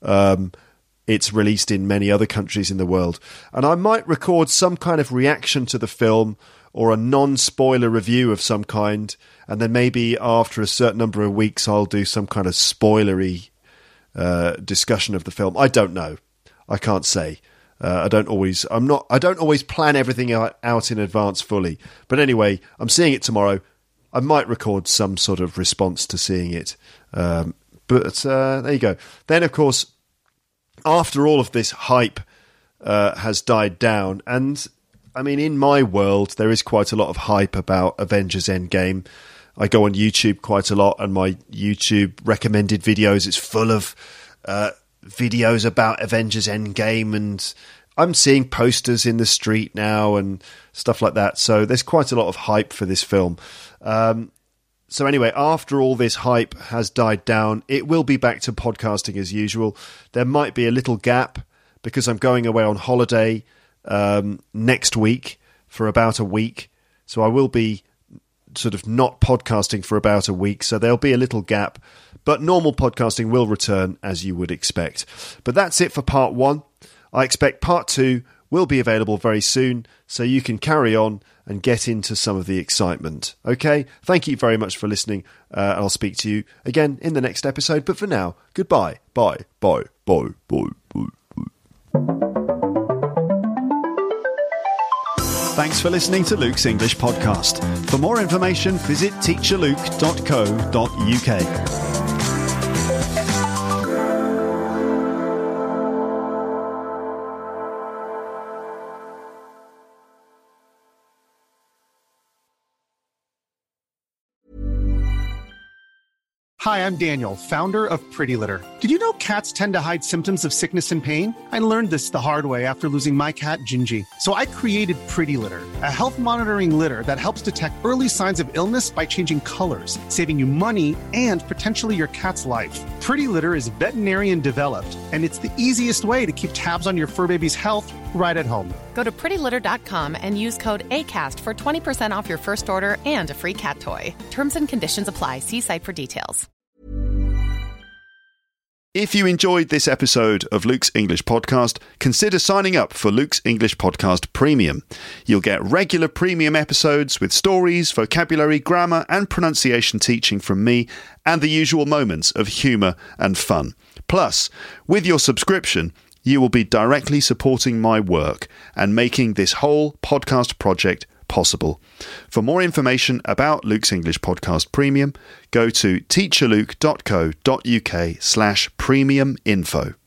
it's released in many other countries in the world. And I might record some kind of reaction to the film or a non-spoiler review of some kind. And then maybe after a certain number of weeks, I'll do some kind of spoilery discussion of the film. I don't know. I can't say. I don't always plan everything out in advance fully. But anyway, I'm seeing it tomorrow. I might record some sort of response to seeing it. But there you go. Then, of course, after all of this hype has died down, and I mean, in my world, there is quite a lot of hype about Avengers Endgame. I go on YouTube quite a lot, and my YouTube recommended videos, it's full of videos about Avengers Endgame, and I'm seeing posters in the street now and stuff like that. So there's quite a lot of hype for this film. So anyway, after all this hype has died down, it will be back to podcasting as usual. There might be a little gap because I'm going away on holiday next week for about a week. So I will be sort of not podcasting for about a week. So there'll be a little gap. But normal podcasting will return as you would expect. But that's it for part 1. I expect part 2 will be available very soon, so you can carry on and get into some of the excitement. Okay? Thank you very much for listening. I'll speak to you again in the next episode. But for now, goodbye. Bye. Bye. Bye. Bye. Bye. Thanks for listening to Luke's English Podcast. For more information, visit teacherluke.co.uk. Hi, I'm Daniel, founder of Pretty Litter. Did you know cats tend to hide symptoms of sickness and pain? I learned this the hard way after losing my cat, Gingy. So I created Pretty Litter, a health monitoring litter that helps detect early signs of illness by changing colors, saving you money and potentially your cat's life. Pretty Litter is veterinarian developed, and it's the easiest way to keep tabs on your fur baby's health right at home. Go to prettylitter.com and use code ACAST for 20% off your first order and a free cat toy. Terms and conditions apply. See site for details. If you enjoyed this episode of Luke's English Podcast, consider signing up for Luke's English Podcast Premium. You'll get regular premium episodes with stories, vocabulary, grammar and pronunciation teaching from me and the usual moments of humour and fun. Plus, with your subscription, you will be directly supporting my work and making this whole podcast project possible. For more information about Luke's English Podcast Premium, go to teacherluke.co.uk/premium info.